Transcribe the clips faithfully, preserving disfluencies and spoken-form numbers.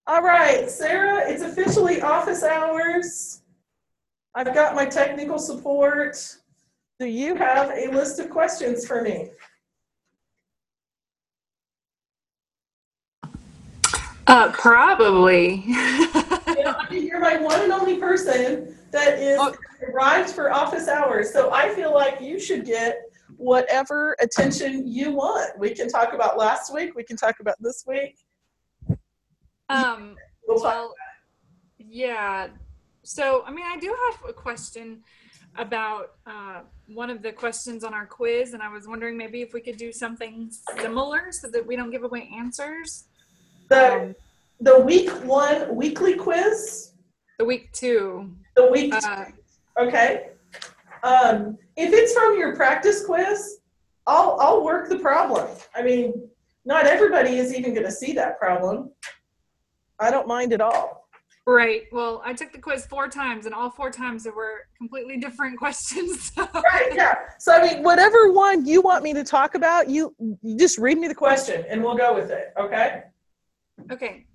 All right, Sarah, it's officially office hours. I've got my technical support. Do you have a list of questions for me? Uh, probably. You know, I mean, you're my one and only person that is Oh, arrived for office hours, so I feel like you should get whatever attention you want. We can talk about last week. We can talk about this week. um, We'll talk. well, yeah. So, I mean, I do have a question about uh, one of the questions on our quiz, and I was wondering maybe if we could do something similar so that we don't give away answers. The Um, the week one weekly quiz. the week two. The week two, Uh, okay. Um, if it's from your practice quiz, I'll I'll work the problem. I mean, not everybody is even going to see that problem. I don't mind at all. right. Well, I took the quiz four times, and all four times there were completely different questions. So. Right, yeah. So I mean, whatever one you want me to talk about, you, you just read me the question and we'll go with it, okay? Okay.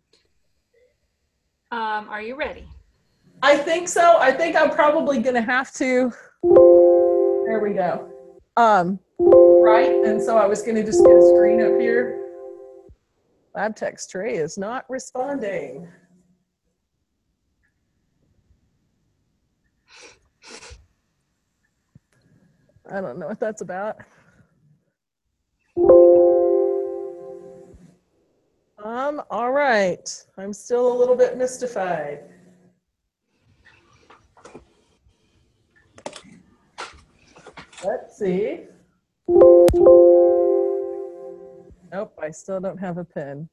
Um, are you ready? I think so. I think I'm probably going to have to. There we go. Um, right, and so I was going to just get a screen up here. LabTeX tray is not responding. I don't know what that's about. Um, all right. I'm still a little bit mystified. Let's see. Nope, I still don't have a pen.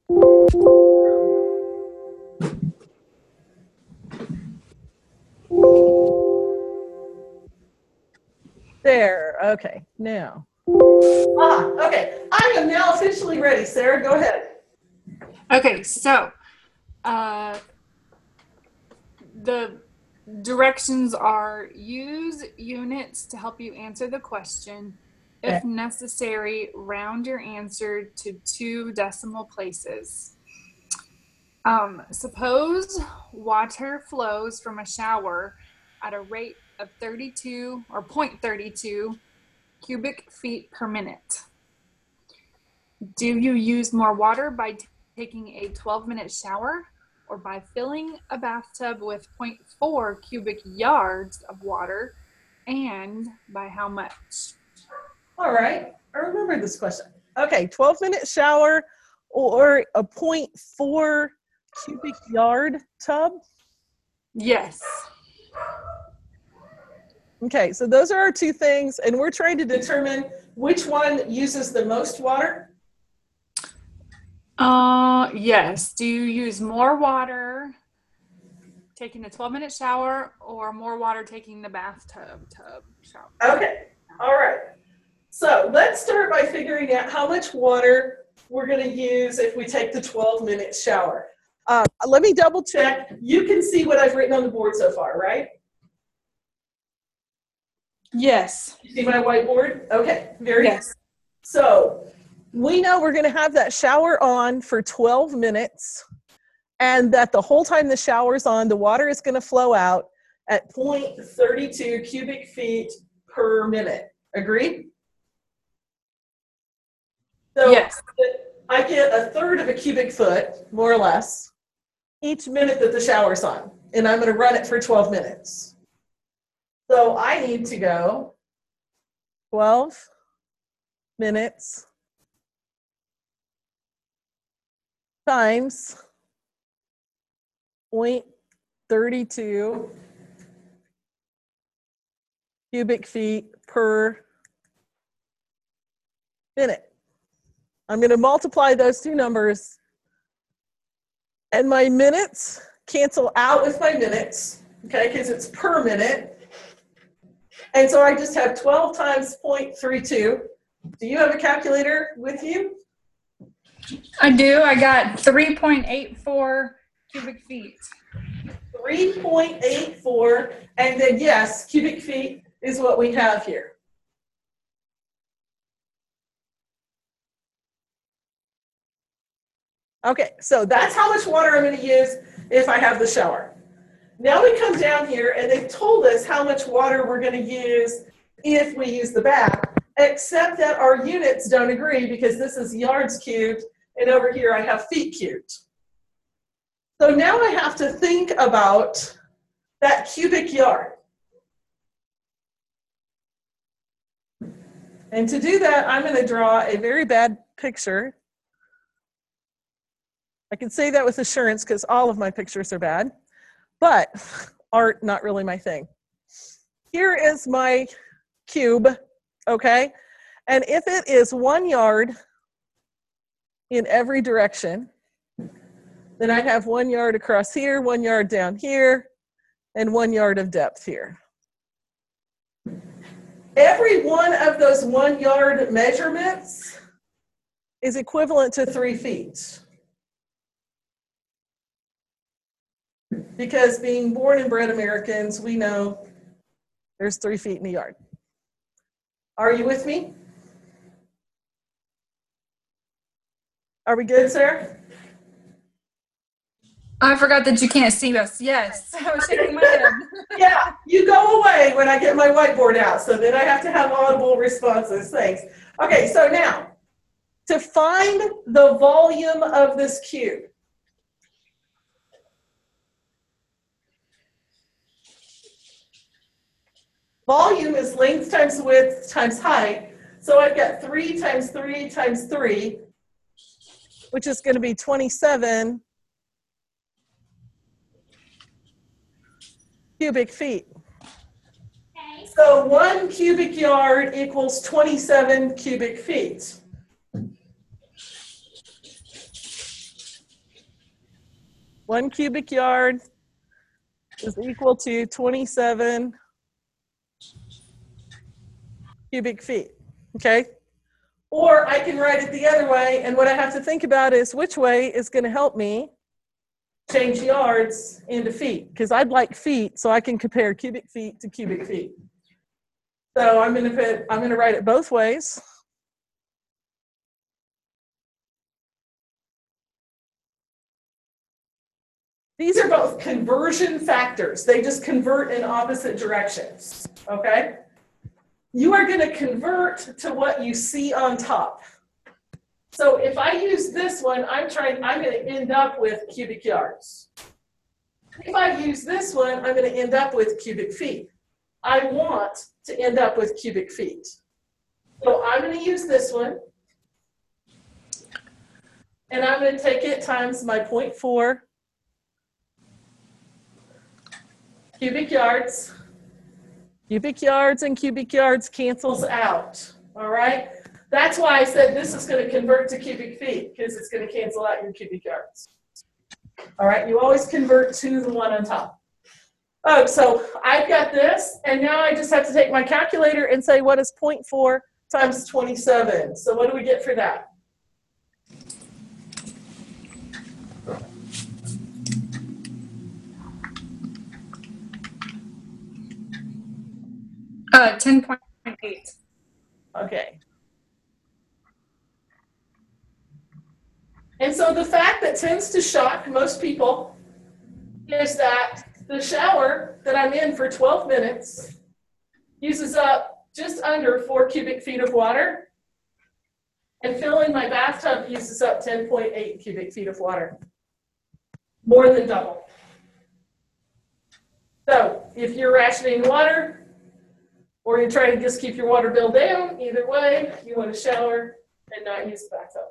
There, okay, now. Ah, okay, I am now officially ready. Sarah, go ahead. Okay, so uh, the directions are use units to help you answer the question. Okay. If necessary, round your answer to two decimal places. Um, suppose water flows from a shower at a rate of thirty-two or zero point three two cubic feet per minute. Do you use more water by t- taking a twelve minute shower or by filling a bathtub with zero point four cubic yards of water, and by how much? All right, I remember this question. Okay, twelve minute shower or a zero point four cubic yard tub. Yes. Okay, so those are our two things, and we're trying to determine which one uses the most water. Uh, yes. Do you use more water taking a twelve minute shower or more water taking the bathtub tub shower? Okay, all right. So let's start by figuring out how much water we're going to use if we take the twelve minute shower. Uh, let me double check. You can see what I've written on the board so far, right? Yes. You see my whiteboard? Okay, very Yes. good. So we know we're going to have that shower on for twelve minutes, and that the whole time the shower's on, the water is going to flow out at zero point three two cubic feet per minute. Agreed? So Yes. I get a third of a cubic foot, more or less, each minute that the shower's on, and I'm going to run it for twelve minutes. So I need to go twelve minutes times zero point three two cubic feet per minute. I'm going to multiply those two numbers, and my minutes cancel out with my minutes, okay, because it's per minute. And so I just have twelve times zero point three two. Do you have a calculator with you? I do. I got three point eight four cubic feet. three point eight four, and then yes, cubic feet is what we have here. Okay, so that's how much water I'm going to use if I have the shower. Now we come down here and they've told us how much water we're going to use if we use the bath, except that our units don't agree because this is yards cubed and over here I have feet cubed. So now I have to think about that cubic yard. And to do that, I'm going to draw a very bad picture. I can say that with assurance because all of my pictures are bad, but art, not really my thing. Here is my cube, okay? And if it is one yard in every direction, then I have one yard across here, one yard down here, and one yard of depth here. Every one of those one yard measurements is equivalent to three feet. Because being born and bred Americans, we know there's three feet in a yard. Are you with me? Are we good, Sarah? I forgot that you can't see us. Yes, I was shaking my head. Yeah, you go away when I get my whiteboard out, so then I have to have audible responses. Thanks. Okay, so now, to find the volume of this cube, volume is length times width times height, so I've got three times three times three, which is going to be twenty-seven cubic feet. Okay. So one cubic yard equals twenty-seven cubic feet. One cubic yard is equal to twenty-seven cubic feet, okay? Or I can write it the other way, and what I have to think about is which way is going to help me change yards into feet, because I'd like feet so I can compare cubic feet to cubic feet. So I'm going to put, I'm going to write it both ways. These are both conversion factors. They just convert in opposite directions, okay? You are going to convert to what you see on top. So if I use this one, I'm trying, I'm going to end up with cubic yards. If I use this one, I'm going to end up with cubic feet. I want to end up with cubic feet. So I'm going to use this one. And I'm going to take it times my zero point four cubic yards. Cubic yards and cubic yards cancels out, all right? That's why I said this is going to convert to cubic feet, because it's going to cancel out your cubic yards. All right, you always convert to the one on top. Oh, so I've got this, and now I just have to take my calculator and say what is zero point four times twenty-seven. So what do we get for that? Uh, ten point eight. Okay. And so the fact that tends to shock most people is that the shower that I'm in for twelve minutes uses up just under four cubic feet of water, and filling my bathtub uses up ten point eight cubic feet of water, more than double. So if you're rationing water, or you're trying to just keep your water bill down, either way, you want to shower and not use the bathtub.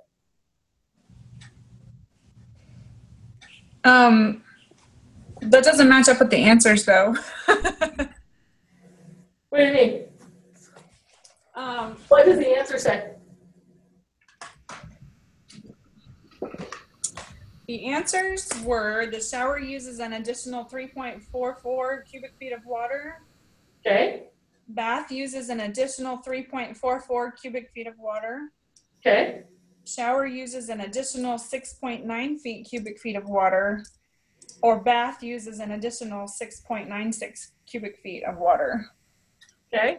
Um, that doesn't match up with the answers, though. What do you mean? Um, What does the answer say? the answers were the shower uses an additional three point four four cubic feet of water. Okay. Bath uses an additional three point four four cubic feet of water. Okay. Shower uses an additional six point nine feet cubic feet of water. Or bath uses an additional six point nine six cubic feet of water. Okay.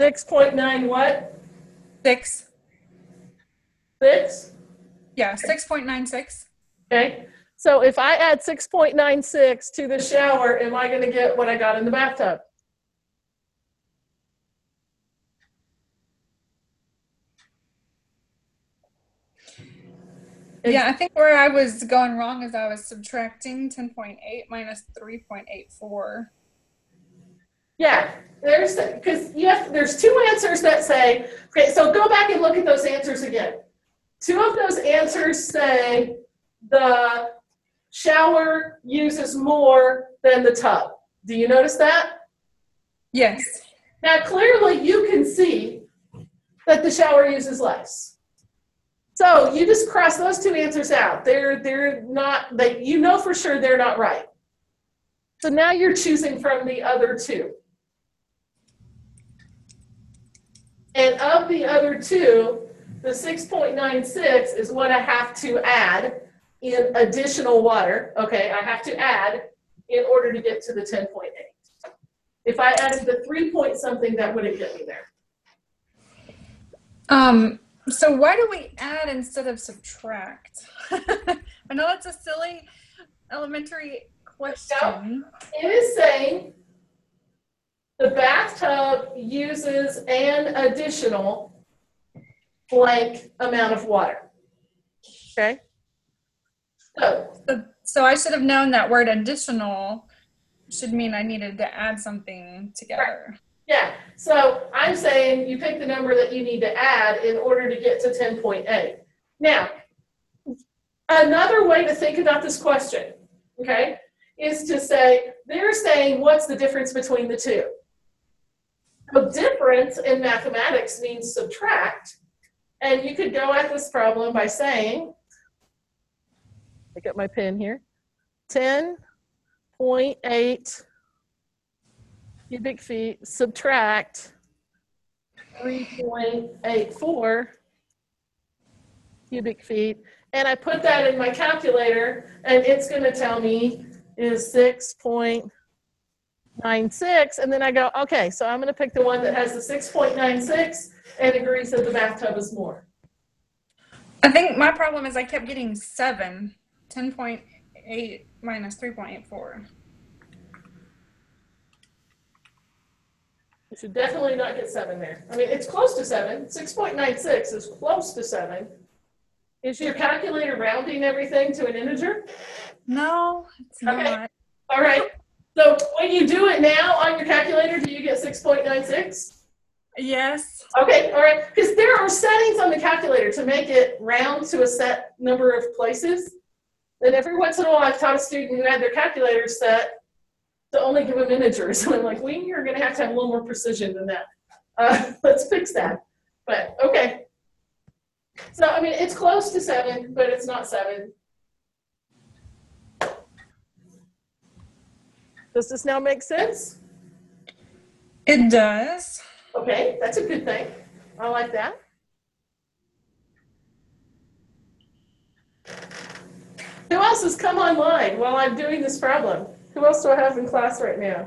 six point nine what? Six. Six? Yeah, six point nine six. Okay. So if I add six point nine six to the shower, am I going to get what I got in the bathtub? Yeah, I think where I was going wrong is I was subtracting ten point eight minus three point eight four. Yeah, there's because you have there's two answers that say, okay, so go back and look at those answers again. Two of those answers say the shower uses more than the tub. Do you notice that? Yes. Now clearly you can see that the shower uses less. So you just cross those two answers out. They're they're not they you know for sure they're not right. So now you're choosing from the other two. And of the other two, the six point nine six is what I have to add in additional water. Okay, I have to add in order to get to the ten point eight. If I added the three point something, that wouldn't get me there. Um, so why do we add instead of subtract? I know that's a silly elementary question. It is saying the bathtub uses an additional blank amount of water. Okay. So, So, so I should have known that word additional should mean I needed to add something together. yeah, so I'm saying you pick the number that you need to add in order to get to ten point eight. Now, another way to think about this question, okay, is to say, they're saying what's the difference between the two? The difference in mathematics means subtract, and you could go at this problem by saying, I got my pen here, ten point eight cubic feet subtract three point eight four cubic feet, and I put that in my calculator, and it's going to tell me is six point nine six, and then I go, okay, so I'm going to pick the one that has the six point nine six and agrees that the bathtub is more. I think my problem is I kept getting seven. ten point eight minus three point eight four. You should definitely not get seven there. I mean, it's close to seven. six point nine six is close to seven. Is your calculator rounding everything to an integer? No, it's Okay. not. All right. So when you do it now on your calculator, do you get six point nine six? Yes. Okay, all right. Because there are settings on the calculator to make it round to a set number of places. And every once in a while, I've taught a student who had their calculator set to only give them integers. And I'm like, we are going to have to have a little more precision than that. Uh, let's fix that. But okay. So, I mean, it's close to seven, but it's not seven. Does this now make sense? It does. Okay, that's a good thing. I like that. Who else has come online while I'm doing this problem? Who else do I have in class right now?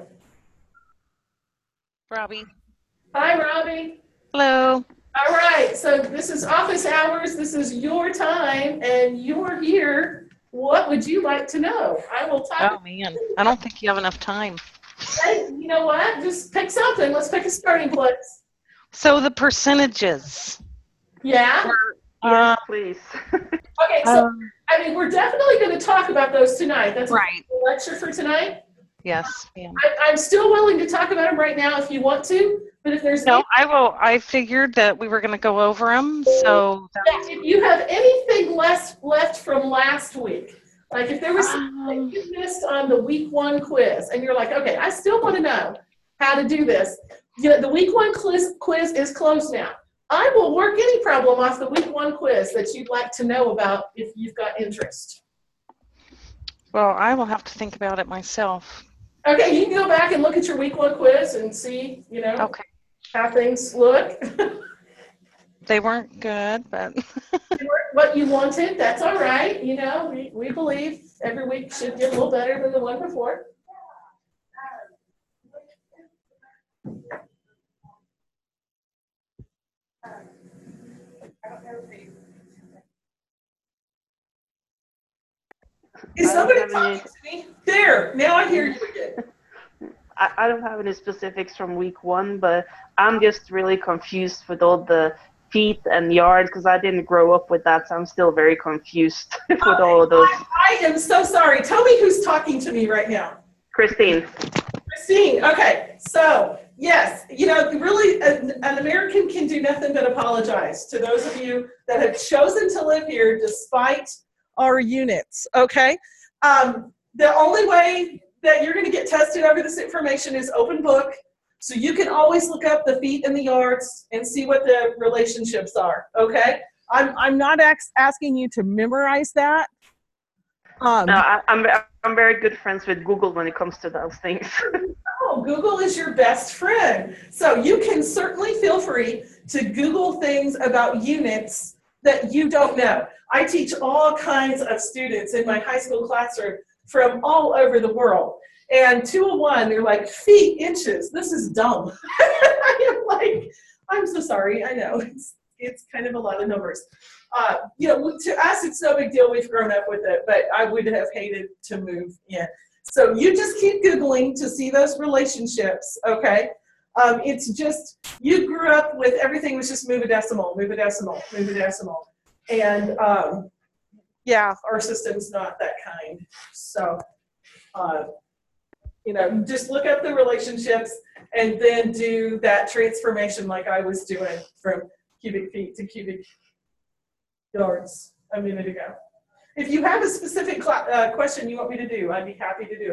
Robbie. Hi, Robbie. Hello. All right, so this is office hours. This is your time, and you're here. What would you like to know? I will talk. Oh, man. I don't think you have enough time. Hey, you know what? Just pick something. Let's pick a starting place. So the percentages. Yeah? Uh, Please. Okay, so, um, I mean, we're definitely going to talk about those tonight. That's right. the lecture for tonight. Yes, ma'am. I, I'm still willing to talk about them right now if you want to, but if there's No, I will. I figured that we were going to go over them. So any, if you have anything less left from last week, like if there was something Um, that you missed on the week one quiz, and you're like, okay, I still want to know how to do this. You know, the week one quiz, quiz is closed now. I will work any problem off the week one quiz that you'd like to know about if you've got interest. well, I will have to think about it myself. Okay, you can go back and look at your week one quiz and see, you know, Okay. how things look. They weren't good, but They weren't what you wanted, that's all right. You know, we, we believe every week should get a little better than the one before. Is I don't somebody have any. talking to me? There, now I hear you again. I, I don't have any specifics from week one, but I'm just really confused with all the feet and yards because I didn't grow up with that, so I'm still very confused with all of those. I, I am so sorry. Tell me who's talking to me right now. Christine. Christine, okay. So, yes, you know, really, an, an American can do nothing but apologize to those of you that have chosen to live here despite our units, okay? Um, the only way that you're going to get tested over this information is open book. So you can always look up the feet and the yards and see what the relationships are, okay? I'm, I'm not ax- asking you to memorize that. Um, No, I, I'm I'm very good friends with Google when it comes to those things. oh, Google is your best friend. So you can certainly feel free to Google things about units that you don't know. I teach all kinds of students in my high school classroom from all over the world. And two oh one, they're like, feet, inches, this is dumb. I am like, I'm so sorry, I know, it's, it's kind of a lot of numbers. Uh, you know, to us, it's no big deal, we've grown up with it, but I would have hated to move in. So you just keep Googling to see those relationships, okay? Um, it's just, you grew up with everything was just move a decimal, move a decimal, move a decimal. And um, yeah, our system's not that kind. So, uh, you know, just look up the relationships and then do that transformation like I was doing from cubic feet to cubic yards a minute ago. If you have a specific uh, question you want me to do, I'd be happy to do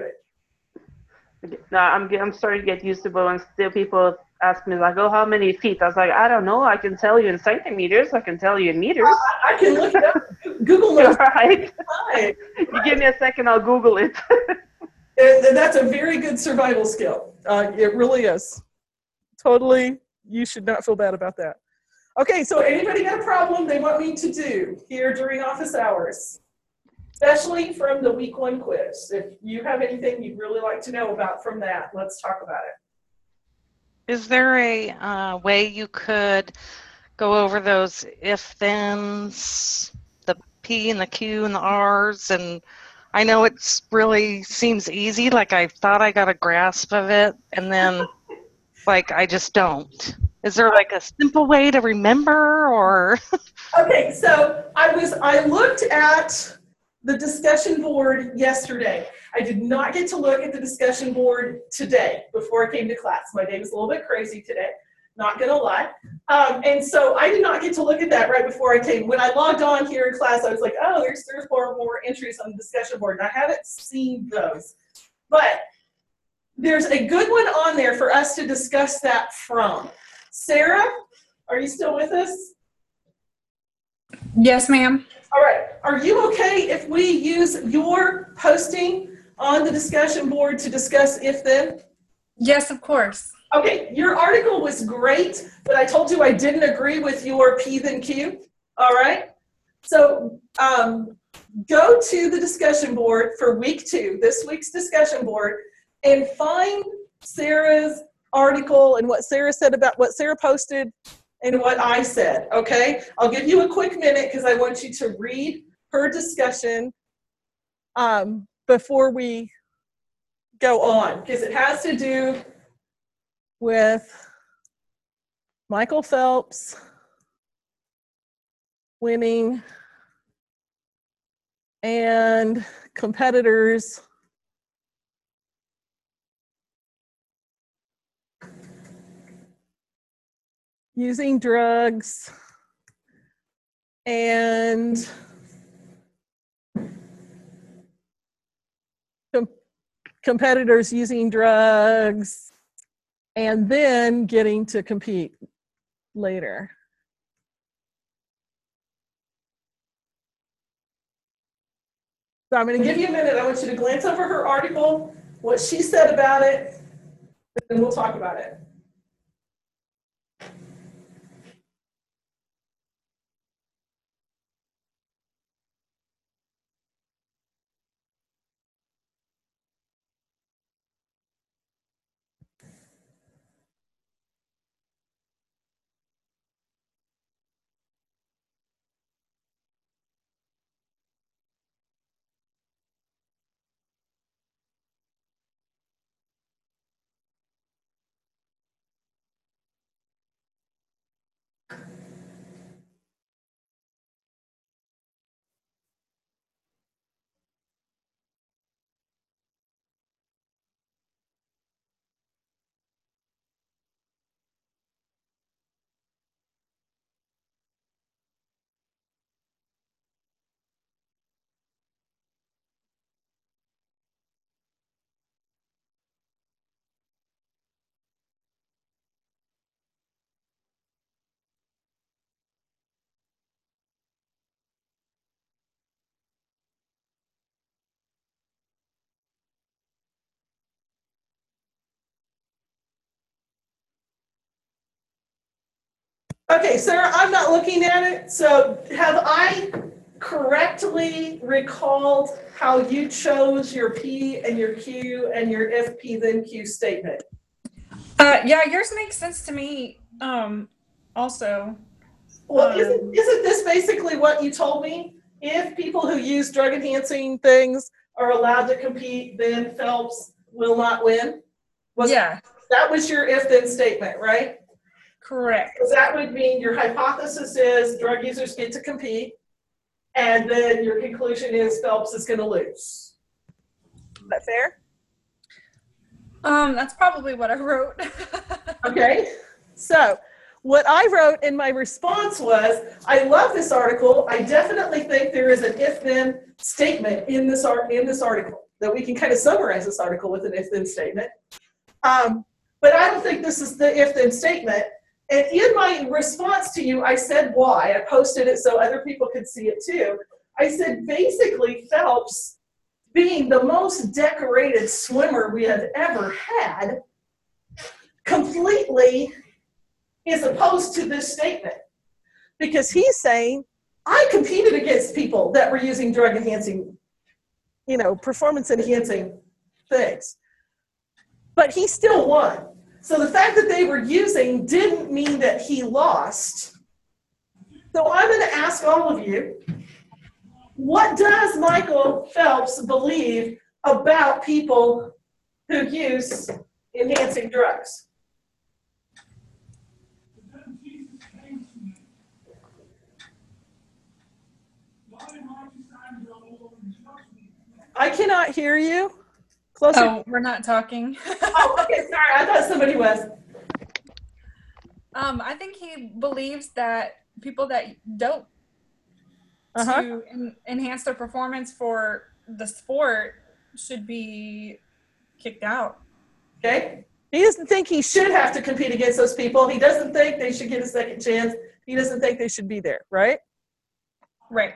it. No, I'm I'm starting to get used to, but when still people ask me like, "Oh, how many feet?" I was like, "I don't know. I can tell you in centimeters. I can tell you in meters." I, I can look it up. Google knows. Right? You give me a second, I'll Google it. And that's a very good survival skill. Uh, it really is. Totally, you should not feel bad about that. Okay, so anybody got a problem they want me to do here during office hours? Especially from the week one quiz. If you have anything you'd really like to know about from that, let's talk about it. Is there a uh, way you could go over those if-thens, the P and the Q and the R's? And I know it's really seems easy, like I thought I got a grasp of it, and then like I just don't. Is there like a simple way to remember, or? Okay, so I was I looked at the discussion board yesterday. I did not get to look at the discussion board today before I came to class. My day was a little bit crazy today, not gonna lie. Um, and so I did not get to look at that right before I came. When I logged on here in class, I was like, oh, there's three or four more entries on the discussion board, and I haven't seen those. But there's a good one on there for us to discuss that from. Sarah, are you still with us? Yes, ma'am. All right. Are you okay if we use your posting on the discussion board to discuss if then? Yes, of course. Okay. Your article was great, but I told you I didn't agree with your P then Q. All right. So um, go to the discussion board for week two, this week's discussion board, and find Sarah's article and what Sarah said about what Sarah posted and what I said, okay? I'll give you a quick minute because I want you to read her discussion um, before we go on, because it has to do with Michael Phelps winning and competitors using drugs and com- competitors using drugs and then getting to compete later. So I'm going to give you a minute. I want you to glance over her article, what she said about it, and we'll talk about it. Okay, Sarah, I'm not looking at it, so have I correctly recalled how you chose your P and your Q and your if P then Q statement? Uh, yeah, yours makes sense to me. Um, also, Well, Um, isn't, isn't this basically what you told me? If people who use drug enhancing things are allowed to compete, then Phelps will not win? Was, yeah, That was your if then statement, right? correct. So that would mean your hypothesis is drug users get to compete, and then your conclusion is Phelps is going to lose. Is that fair? Um, that's probably what I wrote. Okay. So what I wrote in my response was, I love this article. I definitely think there is an if-then statement in this art in this article that we can kind of summarize this article with an if-then statement. Um, but I don't think this is the if-then statement. And in my response to you, I said why. I posted it so other people could see it too. I said, basically, Phelps, being the most decorated swimmer we have ever had, completely is opposed to this statement. Because he's saying, I competed against people that were using drug enhancing, you know, performance enhancing things. But he still won. So the fact that they were using didn't mean that he lost. So I'm going to ask all of you, what does Michael Phelps believe about people who use enhancing drugs? I cannot hear you. Closer. Oh, we're not talking. Oh, okay, sorry. I thought somebody was. Um, I think he believes that people that dope Uh-huh. to en- enhance their performance for the sport should be kicked out. Okay. He doesn't think he should have to compete against those people. He doesn't think they should get a second chance. He doesn't think they should be there, right? Right.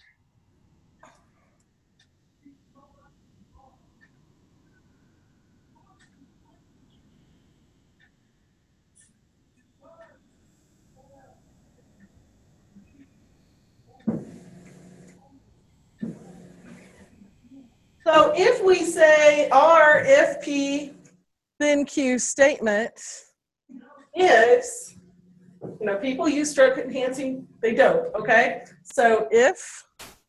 So if we say our if P then Q statement is, you know, people use drug enhancing, they don't, okay? So if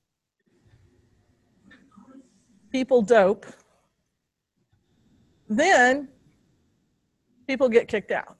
people dope, then people get kicked out.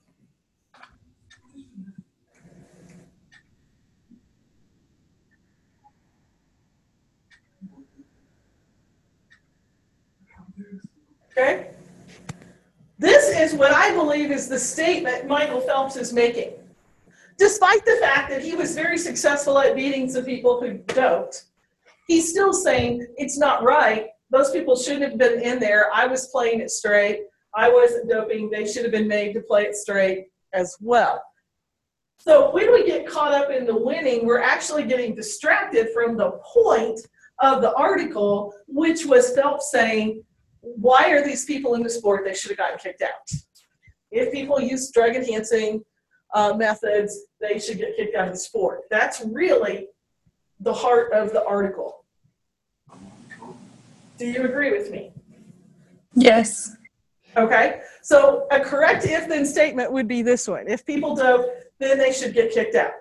Okay? This is what I believe is the statement Michael Phelps is making. Despite the fact that he was very successful at beating some people who doped, he's still saying it's not right. Those people shouldn't have been in there. I was playing it straight. I wasn't doping. They should have been made to play it straight as well. So when we get caught up in the winning, we're actually getting distracted from the point of the article, which was Phelps saying, why are these people in the sport? They should have gotten kicked out. If people use drug enhancing uh, methods, they should get kicked out of the sport. That's really the heart of the article. Do you agree with me? Yes. Okay, so a correct if-then statement would be this one. If people dope, then they should get kicked out.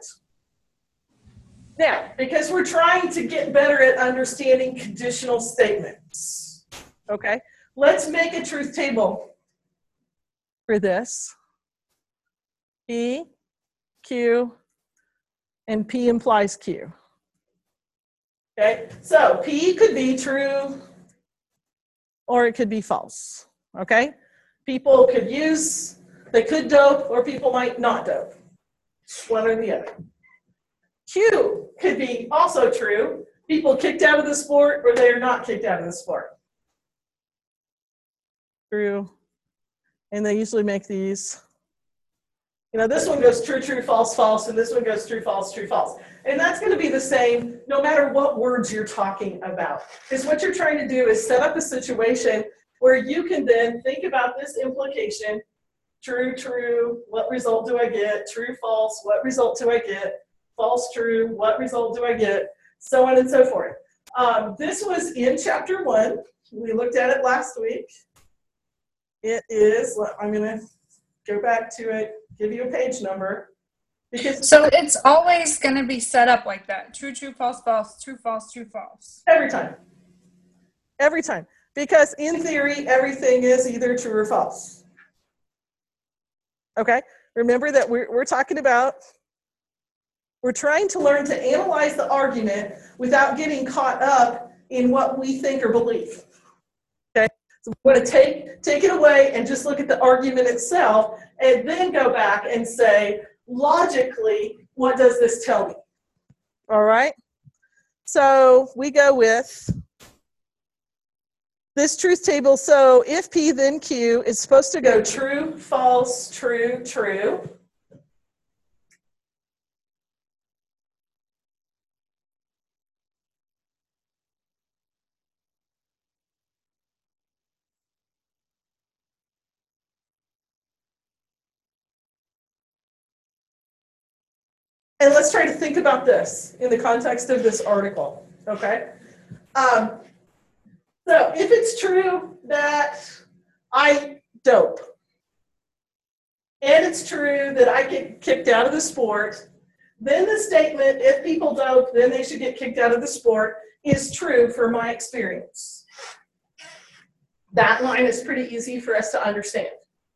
Now, because we're trying to get better at understanding conditional statements, okay, let's make a truth table for this. P, Q, and P implies Q. Okay, so P could be true or it could be false, okay? People could use, they could dope, or people might not dope. One or the other. Q could be also true. People kicked out of the sport or they are not kicked out of the sport. True. And they usually make these, you know, this one goes true, true, false, false, and this one goes true, false, true, false. And that's going to be the same no matter what words you're talking about. Because what you're trying to do is set up a situation where you can then think about this implication, true, true, what result do I get? True, false, what result do I get? False, true, what result do I get? So on and so forth. Um, this was in chapter one. We looked at it last week. It is, I'm going to go back to it, give you a page number. Because So it's always going to be set up like that. True, true, false, false, true, false, true, false. every time. Every time. Because in theory, everything is either true or false. Okay? Remember that we're, we're talking about, we're trying to learn to analyze the argument without getting caught up in what we think or believe. Okay? So we're going to take, take it away and just look at the argument itself and then go back and say, logically, what does this tell me? All right? So we go with this truth table. So if P, then Q is supposed to go true, false, true, true. And let's try to think about this in the context of this article, okay? Um, so if it's true that I dope, and it's true that I get kicked out of the sport, then the statement, if people dope, then they should get kicked out of the sport, is true for my experience. That line is pretty easy for us to understand.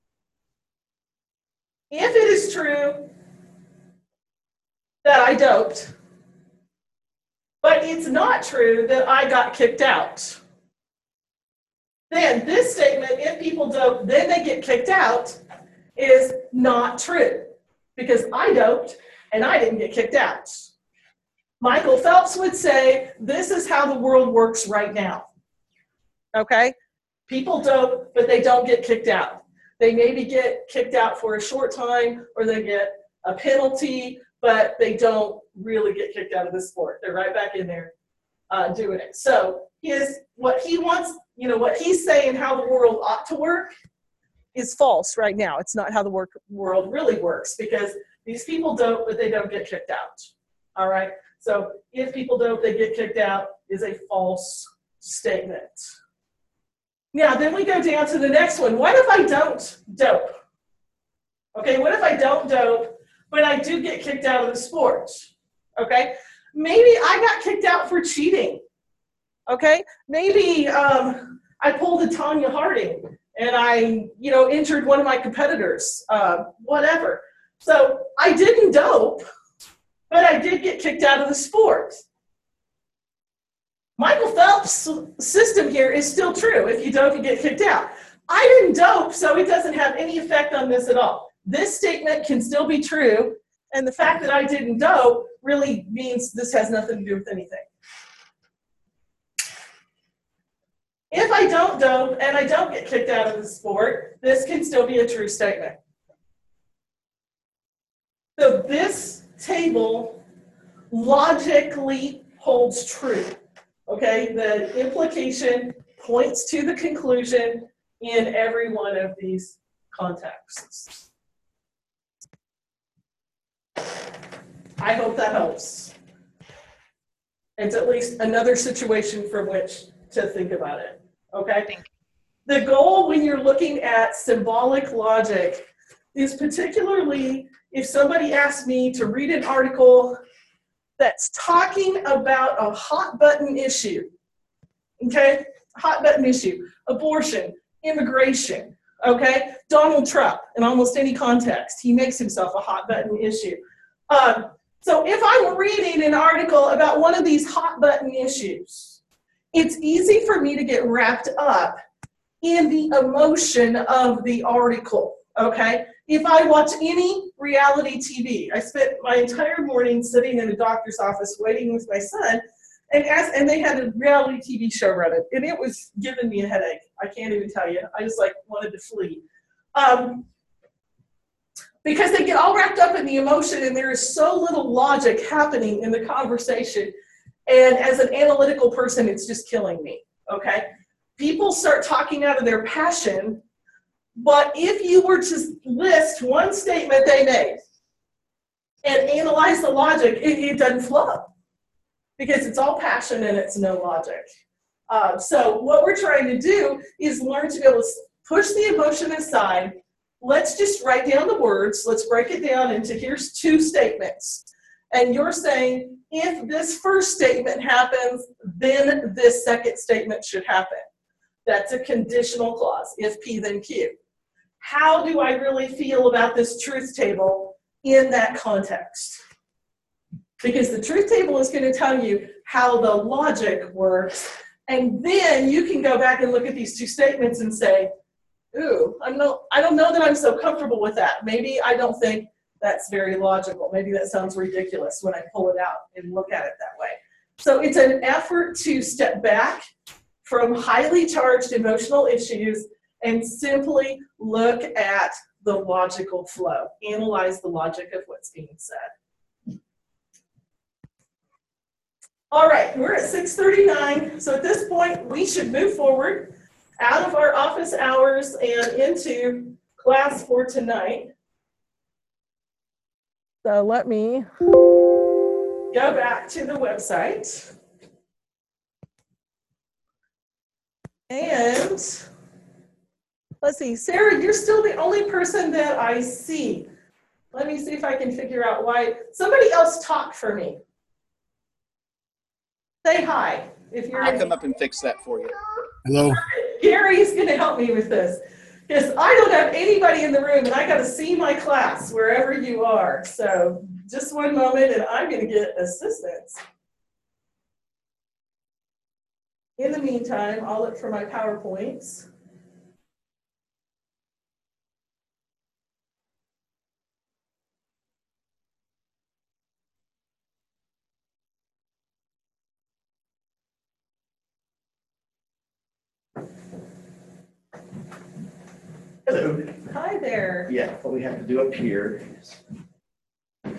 If it is true that I doped, but it's not true that I got kicked out, then this statement, if people dope, then they get kicked out, is not true because I doped and I didn't get kicked out. Michael Phelps would say, this is how the world works right now. Okay? People dope, but they don't get kicked out. They maybe get kicked out for a short time or they get a penalty, but they don't really get kicked out of the sport. They're right back in there uh, doing it. So his, what he wants, you know, what he's saying how the world ought to work is false right now. It's not how the work, world really works because these people dope, but they don't get kicked out. All right? So if people dope, they get kicked out is a false statement. Now, then we go down to the next one. What if I don't dope? Okay, what if I don't dope, but I do get kicked out of the sport? Okay, maybe I got kicked out for cheating. Okay, maybe um, I pulled a Tanya Harding and I, you know, injured one of my competitors, uh, whatever. So I didn't dope, but I did get kicked out of the sport. Michael Phelps' system here is still true. If you dope, you get kicked out. I didn't dope, so it doesn't have any effect on this at all. This statement can still be true, and the fact that I didn't dope really means this has nothing to do with anything. If I don't dope and I don't get kicked out of the sport, this can still be a true statement. So this table logically holds true. Okay, the implication points to the conclusion in every one of these contexts. I hope that helps. It's at least another situation from which to think about it, okay? The goal when you're looking at symbolic logic is particularly if somebody asks me to read an article that's talking about a hot button issue, okay? Hot button issue, abortion, immigration, okay? Donald Trump, in almost any context, he makes himself a hot button issue. Um, so if I'm reading an article about one of these hot button issues, it's easy for me to get wrapped up in the emotion of the article, okay? If I watch any reality T V, I spent my entire morning sitting in a doctor's office waiting with my son, and as, and they had a reality T V show running, and it was giving me a headache. I can't even tell you. I just like wanted to flee. Um, because they get all wrapped up in the emotion, and there is so little logic happening in the conversation. And as an analytical person, it's just killing me, okay? People start talking out of their passion But if you were to list one statement they made and analyze the logic, it, it doesn't flow because it's all passion and it's no logic. Uh, so what we're trying to do is learn to be able to push the emotion aside. Let's just write down the words. Let's break it down into here's two statements. And you're saying, if this first statement happens, then this second statement should happen. That's a conditional clause, if P then Q. How do I really feel about this truth table in that context? Because the truth table is going to tell you how the logic works. And then you can go back and look at these two statements and say, ooh, I'm no, I don't know that I'm so comfortable with that. Maybe I don't think that's very logical. Maybe that sounds ridiculous when I pull it out and look at it that way. So it's an effort to step back from highly charged emotional issues and simply look at the logical flow, analyze the logic of what's being said. All right, we're at six thirty-nine, so at this point we should move forward out of our office hours and into class for tonight. So let me go back to the website. And let's see, Sarah, you're still the only person that I see. Let me see if I can figure out why. Somebody else talk for me. Say hi. If you're I'll come up and fix that for you. Hello. Gary's going to help me with this. Because I don't have anybody in the room, and I got to see my class wherever you are. So just one moment, and I'm going to get assistance. In the meantime, I'll look for my PowerPoints. Hello. Hi there. Yeah, what we have to do up here is right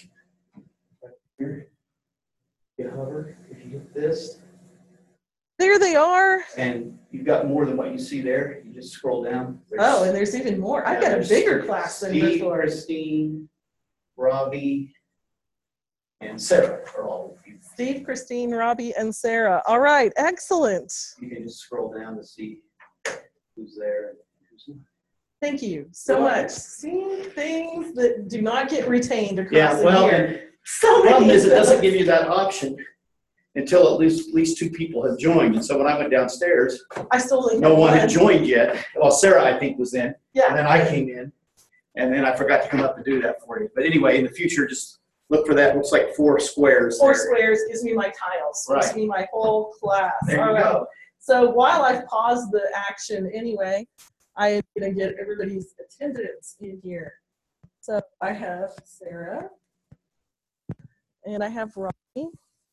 here, you hover, if you hit this, There they are. and you've got more than what you see there, you just scroll down. There's- Oh, and there's even more. I've yeah, got a there's bigger class than Steve, before. Christine, Robbie, and Sarah are all with you. Steve, Christine, Robbie, and Sarah. All right, excellent. You can just scroll down to see who's there and who's not. Thank you so You're welcome. much. Seeing things that do not get retained across Yeah, the well, year. and So the problem many is it of doesn't them. give you that option until at least, at least two people have joined. And so when I went downstairs, I still only no have one had one. joined yet. Well, Sarah, I think, was in. And Yeah, then I came in. And then I forgot to come up and do that for you. But anyway, in the future, just look for that. Looks like four squares. four there. squares gives me my tiles. Gives Right. me my whole class. There All you right. go. So while I've paused the action anyway, I am going to get everybody's attendance in here. So I have Sarah, and I have Robbie,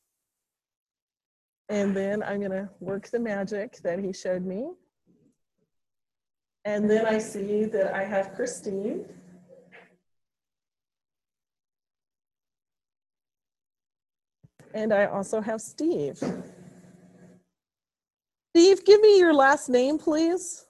and then I'm going to work the magic that he showed me. And then I see that I have Christine. And I also have Steve. Steve, give me your last name, please.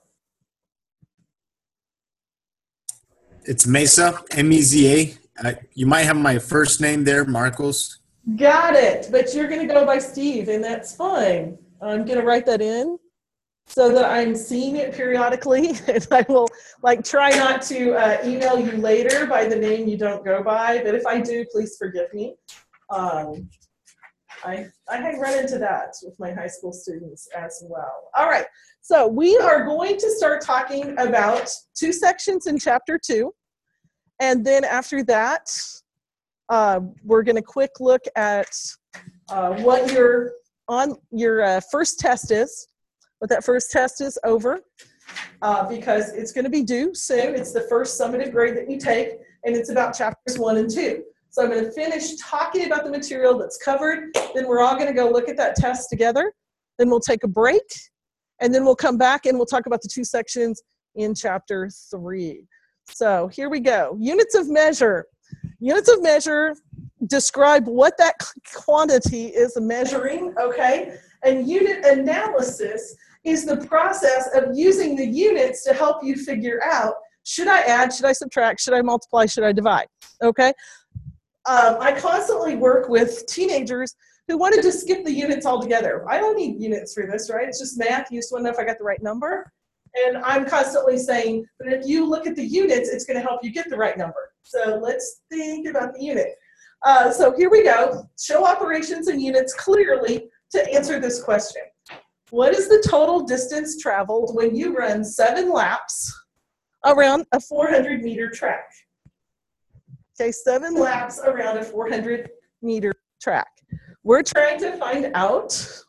It's Mesa, M E Z A. Uh, you might have my first name there, Marcos. Got it, but you're gonna go by Steve, and that's fine. I'm gonna write that in so that I'm seeing it periodically, and I will like try not to uh, email you later by the name you don't go by, but if I do, please forgive me. Um, I, I had run into that with my high school students as well. All right, so we are going to start talking about two sections in chapter two, and then after that, uh, we're going to quick look at uh, what your on your uh, first test is, what that first test is over, uh, because it's going to be due soon. It's the first summative grade that you take, and it's about chapters one and two. So I'm going to finish talking about the material that's covered. Then we're all going to go look at that test together. Then we'll take a break. And then we'll come back and we'll talk about the two sections in chapter three. So here we go. Units of measure. Units of measure describe what that quantity is measuring, okay? And unit analysis is the process of using the units to help you figure out, should I add, should I subtract, should I multiply, should I divide, okay? Um, I constantly work with teenagers who wanted to skip the units altogether. I don't need units for this, right? It's just math. You just want to know if I got the right number. And I'm constantly saying, but if you look at the units, it's going to help you get the right number. So let's think about the unit. Uh, so here we go. Show operations and units clearly to answer this question. What is the total distance traveled when you run seven laps around a four hundred meter track? Okay, seven laps around a four hundred meter track. We're trying to find out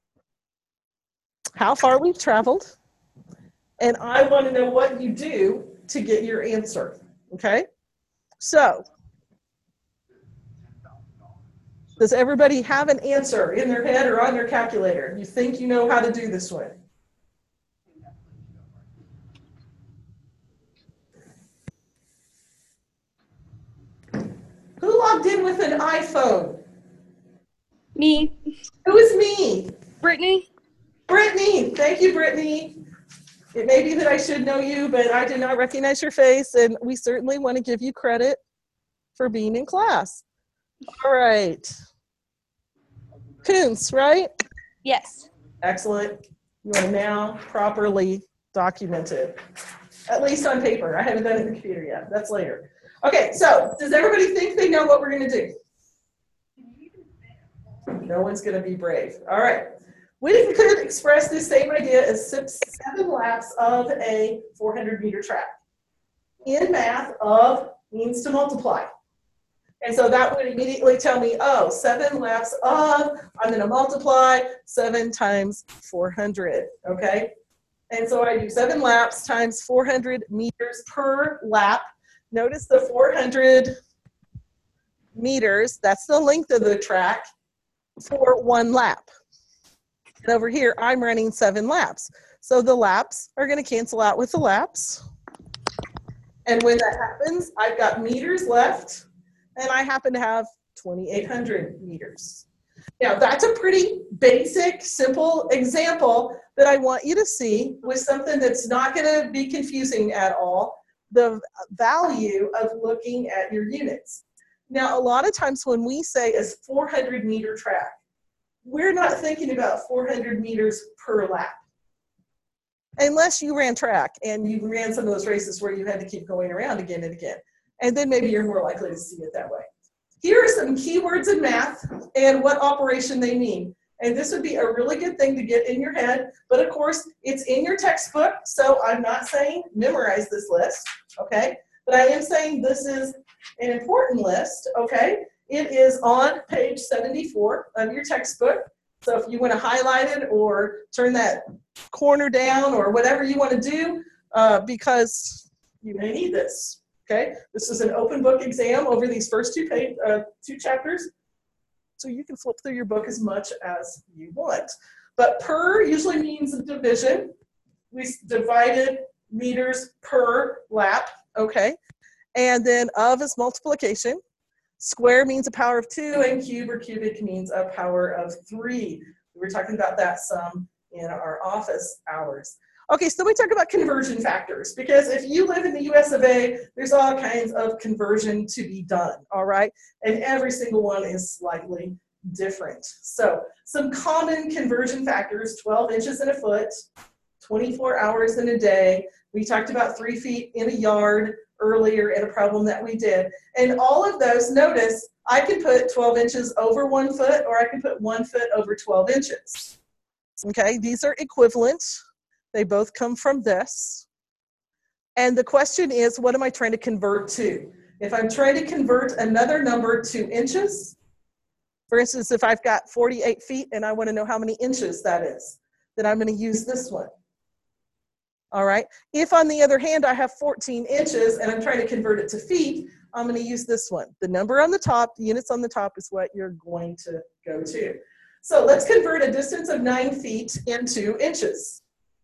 how far we've traveled, and I want to know what you do to get your answer, okay? So, does everybody have an answer in their head or on their calculator? You think you know how to do this one? Who logged in with an iPhone? Me. Who is me? Brittany. Brittany. Thank you, Brittany. It may be that I should know you, but I did not recognize your face, and we certainly want to give you credit for being in class. All right. Koontz, right? Yes. Excellent. You are now properly documented, at least on paper. I haven't done it in the computer yet. That's later. Okay, so does everybody think they know what we're going to do? No one's going to be brave. All right. We could express this same idea as seven laps of a four hundred meter track. In math, of means to multiply. And so that would immediately tell me, oh, seven laps of, I'm going to multiply seven times four hundred, okay? And so I do seven laps times four hundred meters per lap. Notice the four hundred meters, that's the length of the track for one lap. And over here, I'm running seven laps. So the laps are going to cancel out with the laps. And when that happens, I've got meters left, and I happen to have twenty-eight hundred meters. Now, that's a pretty basic, simple example that I want you to see with something that's not going to be confusing at all, the value of looking at your units. Now, a lot of times when we say a four hundred meter track, we're not thinking about four hundred meters per lap. Unless you ran track and you ran some of those races where you had to keep going around again and again. And then maybe you're more likely to see it that way. Here are some keywords in math and what operation they mean. And this would be a really good thing to get in your head. But of course, it's in your textbook. So I'm not saying memorize this list, okay? But I am saying this is an important list, okay? It is on page seventy-four of your textbook. So if you want to highlight it or turn that corner down or whatever you want to do, uh, because you may need this, okay? This is an open book exam over these first two, page, uh, two chapters. So you can flip through your book as much as you want. But per usually means a division. We divided meters per lap, okay? And then of is multiplication. Square means a power of two, and cube or cubic means a power of three. We were talking about that some in our office hours. Okay, so we talk about conversion factors, because if you live in the U S of A, there's all kinds of conversion to be done, all right? And every single one is slightly different. So some common conversion factors: twelve inches in a foot, twenty-four hours in a day. We talked about three feet in a yard earlier in a problem that we did. And all of those, notice, I can put twelve inches over one foot, or I can put one foot over twelve inches. Okay, these are equivalent. They both come from this. And the question is, what am I trying to convert to? If I'm trying to convert another number to inches, for instance, if I've got forty-eight feet and I want to know how many inches that is, then I'm going to use this one. All right. If, on the other hand, I have fourteen inches and I'm trying to convert it to feet, I'm going to use this one. The number on the top, the units on the top, is what you're going to go to. So let's convert a distance of nine feet into inches.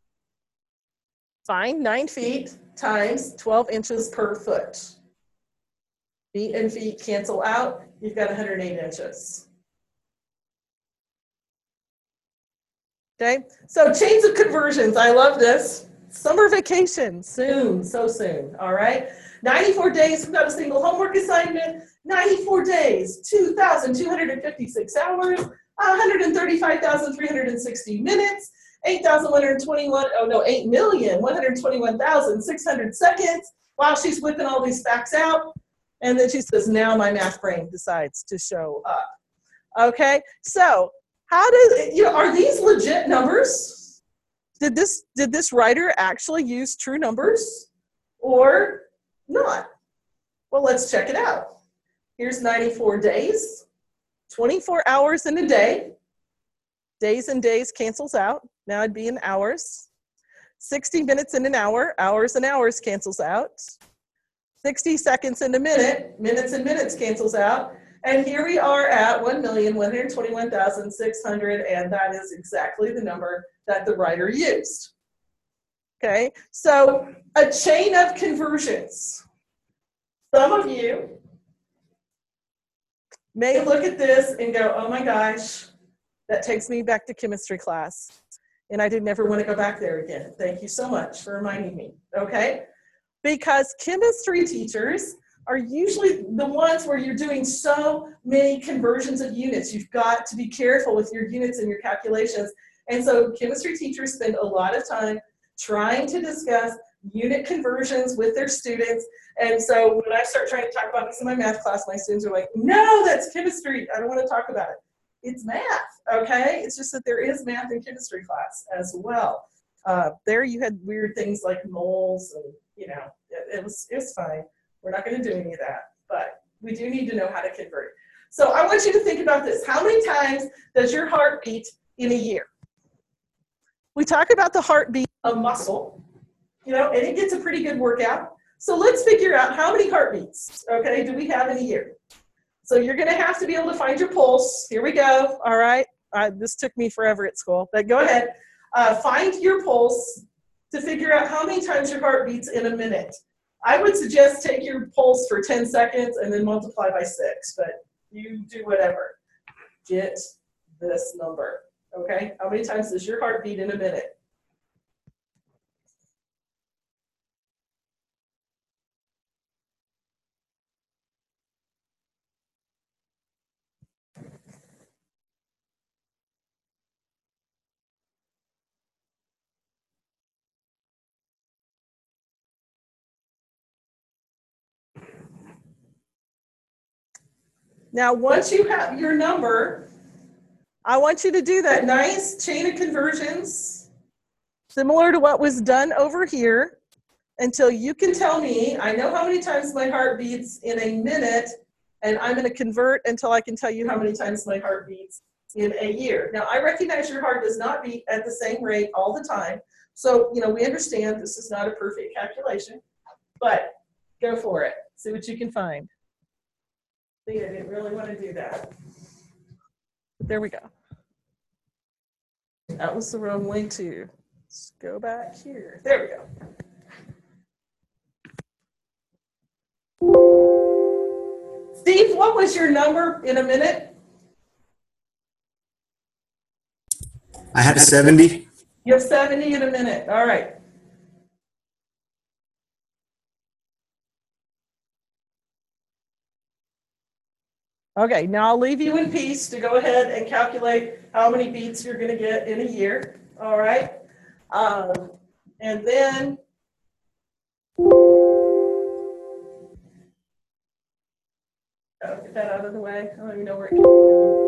Fine, nine feet times twelve inches per foot. Feet and feet cancel out. You've got one hundred eight inches. Okay, so chains of conversions. I love this. Summer vacation, soon, so soon, all right? ninety-four days without a single homework assignment, ninety-four days, two thousand two hundred fifty-six hours, one hundred thirty-five thousand three hundred sixty minutes, eight thousand one hundred twenty-one, oh no, eight million one hundred twenty-one thousand six hundred seconds, while she's whipping all these facts out. And then she says, now my math brain decides to show up. Okay, so how does, you know, are these legit numbers? Did this, did this writer actually use true numbers or not? Well, let's check it out. Here's ninety-four days, twenty-four hours in a day. Days and days cancels out. Now it'd be in hours. sixty minutes in an hour, hours and hours cancels out. sixty seconds in a minute, minutes and minutes cancels out. And here we are at one million one hundred twenty-one thousand six hundred, and that is exactly the number that the writer used. Okay, so a chain of conversions. Some of you may look at this and go, oh my gosh, that takes me back to chemistry class. And I did never want to go back there again. Thank you so much for reminding me, okay? Because chemistry teachers are usually the ones where you're doing so many conversions of units. You've got to be careful with your units and your calculations. And so chemistry teachers spend a lot of time trying to discuss unit conversions with their students. And so when I start trying to talk about this in my math class, my students are like, no, that's chemistry. I don't want to talk about it. It's math, okay? It's just that there is math in chemistry class as well. Uh, there you had weird things like moles and, you know, it, it was, it was fine. We're not going to do any of that, but we do need to know how to convert. So I want you to think about this. How many times does your heart beat in a year? We talk about the heartbeat of muscle, you know, and it gets a pretty good workout. So let's figure out how many heartbeats, okay, do we have in a year? So you're going to have to be able to find your pulse. Here we go. All right. Uh, this took me forever at school, but go ahead. Uh, find your pulse to figure out how many times your heart beats in a minute. I would suggest take your pulse for ten seconds and then multiply by six, but you do whatever. Get this number, okay? How many times does your heart beat in a minute? Now, once you have your number, I want you to do that nice chain of conversions, similar to what was done over here, until you can tell me, I know how many times my heart beats in a minute, and I'm going to convert until I can tell you how many times my heart beats in a year. Now, I recognize your heart does not beat at the same rate all the time. So, you know, we understand this is not a perfect calculation, but go for it. See what you can find. See, I didn't really want to do that. But there we go. That was the wrong way too. Let's go back here. There we go. Steve, what was your number in a minute? I had seventy. You have seventy in a minute. All right. Okay, now I'll leave you in peace to go ahead and calculate how many beats you're going to get in a year. All right. Um, and then oh, get that out of the way. I don't even know where it came from.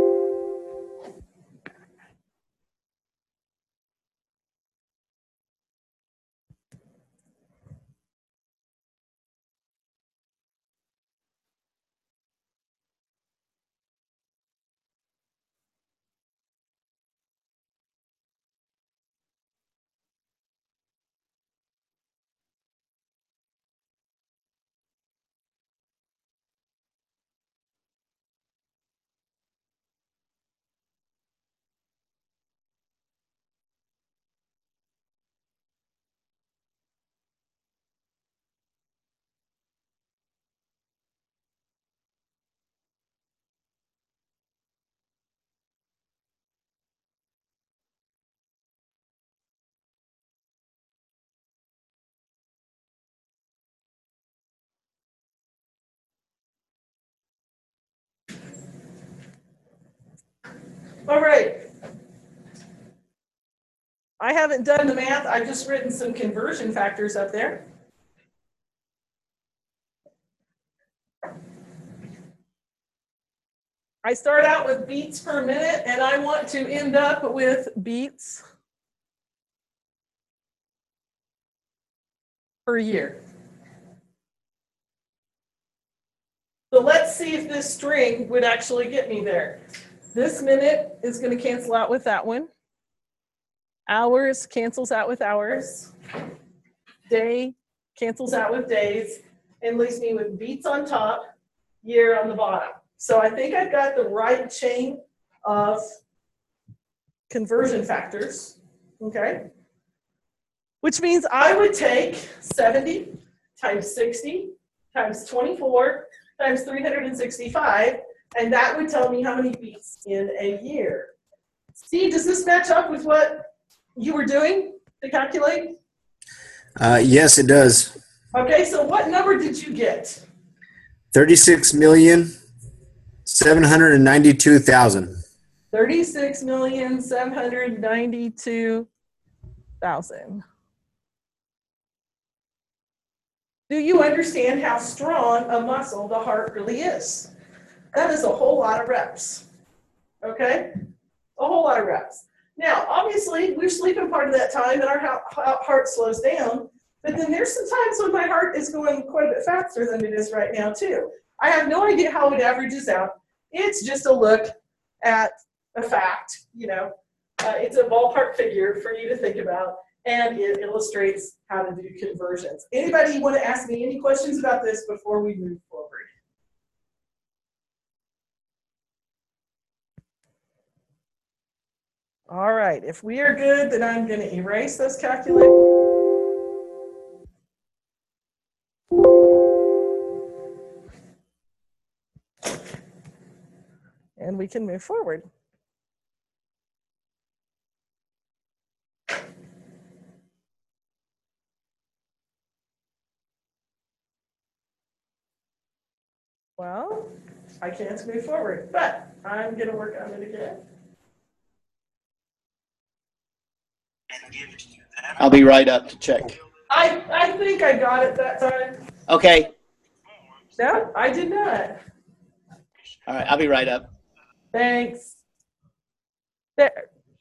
All right. I haven't done the math. I've just written some conversion factors up there. I start out with beats per minute, and I want to end up with beats per year. So let's see if this string would actually get me there. This minute is going to cancel out with that one. Hours cancels out with hours. Day cancels out with days and leaves me with beats on top, year on the bottom. So I think I've got the right chain of conversion factors, okay? Which means I would take seventy times sixty times twenty-four times three hundred sixty-five, and that would tell me how many beats in a year. Steve, does this match up with what you were doing to calculate? Uh, yes, it does. Okay, so what number did you get? thirty-six million, seven hundred ninety-two thousand. thirty-six million, seven hundred ninety-two thousand. Do you understand how strong a muscle the heart really is? That is a whole lot of reps, okay? A whole lot of reps. Now, obviously, we're sleeping part of that time and our heart slows down, but then there's some times when my heart is going quite a bit faster than it is right now, too. I have no idea how it averages out. It's just a look at a fact, you know. Uh, it's a ballpark figure for you to think about, and it illustrates how to do conversions. Anybody want to ask me any questions about this before we move forward? All right, if we are good, then I'm going to erase those calculators. And we can move forward. Well, I can't move forward, but I'm going to work on it again. I'll be right up to check. I, I think I got it that time. Okay. No, I did not. All right, I'll be right up. Thanks. There.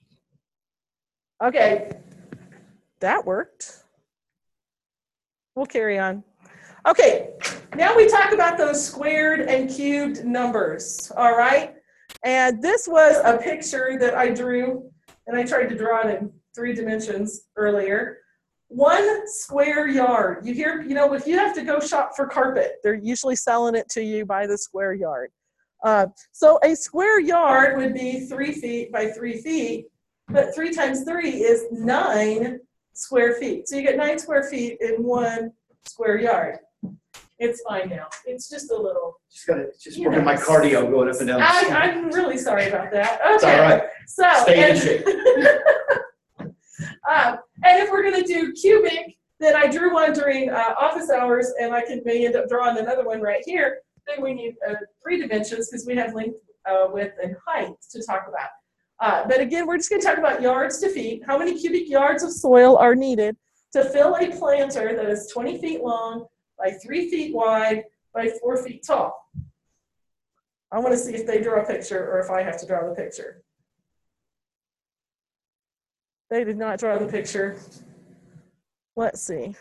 Okay. That worked. We'll carry on. Okay, now we talk about those squared and cubed numbers, all right? And this was a picture that I drew, and I tried to draw it in three dimensions earlier. One square yard. You hear, you know, if you have to go shop for carpet, they're usually selling it to you by the square yard. Uh, so a square yard would be three feet by three feet, but three times three is nine square feet. So you get nine square feet in one square yard. It's fine now. It's just a little. Just got to just working my cardio going up and down. I, I'm really sorry about that. Okay. It's all right. So, Stay in and, shape. um, and if we're going to do cubic, then I drew one during uh, office hours, and I can may end up drawing another one right here. Then we need uh, three dimensions because we have length, uh, width, and height to talk about. Uh, but again, we're just going to talk about yards to feet. How many cubic yards of soil are needed to fill a planter that is twenty feet long by three feet wide by four feet tall? I want to see if they draw a picture or if I have to draw the picture. They did not draw the picture. Let's see.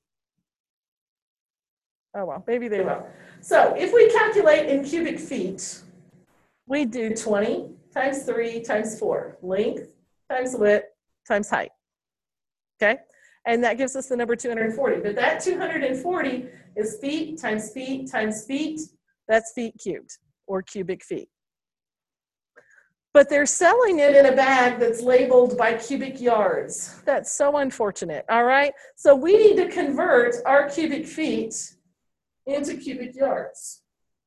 Oh, well, maybe they will. So if we calculate in cubic feet, we do twenty times three times four, length times width times height, okay? And that gives us the number two hundred forty. But that two hundred forty is feet times feet times feet. That's feet cubed, or cubic feet. But they're selling it in a bag that's labeled by cubic yards. That's so unfortunate, all right? So we need to convert our cubic feet into cubic yards.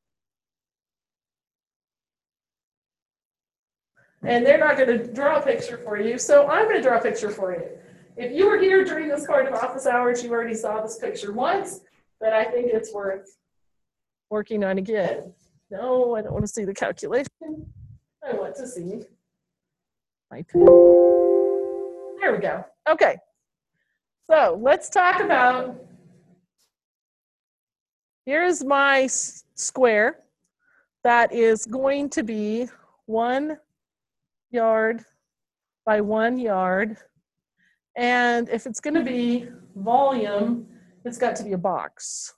And they're not going to draw a picture for you, so I'm going to draw a picture for you. If you were here during this part of office hours, you already saw this picture once, but I think it's worth working on again. No, I don't want to see the calculation. I want to see My pen. There we go. Okay. So let's talk about, here's my s- square that is going to be one yard by one yard. And if it's going to be volume, it's got to be a box.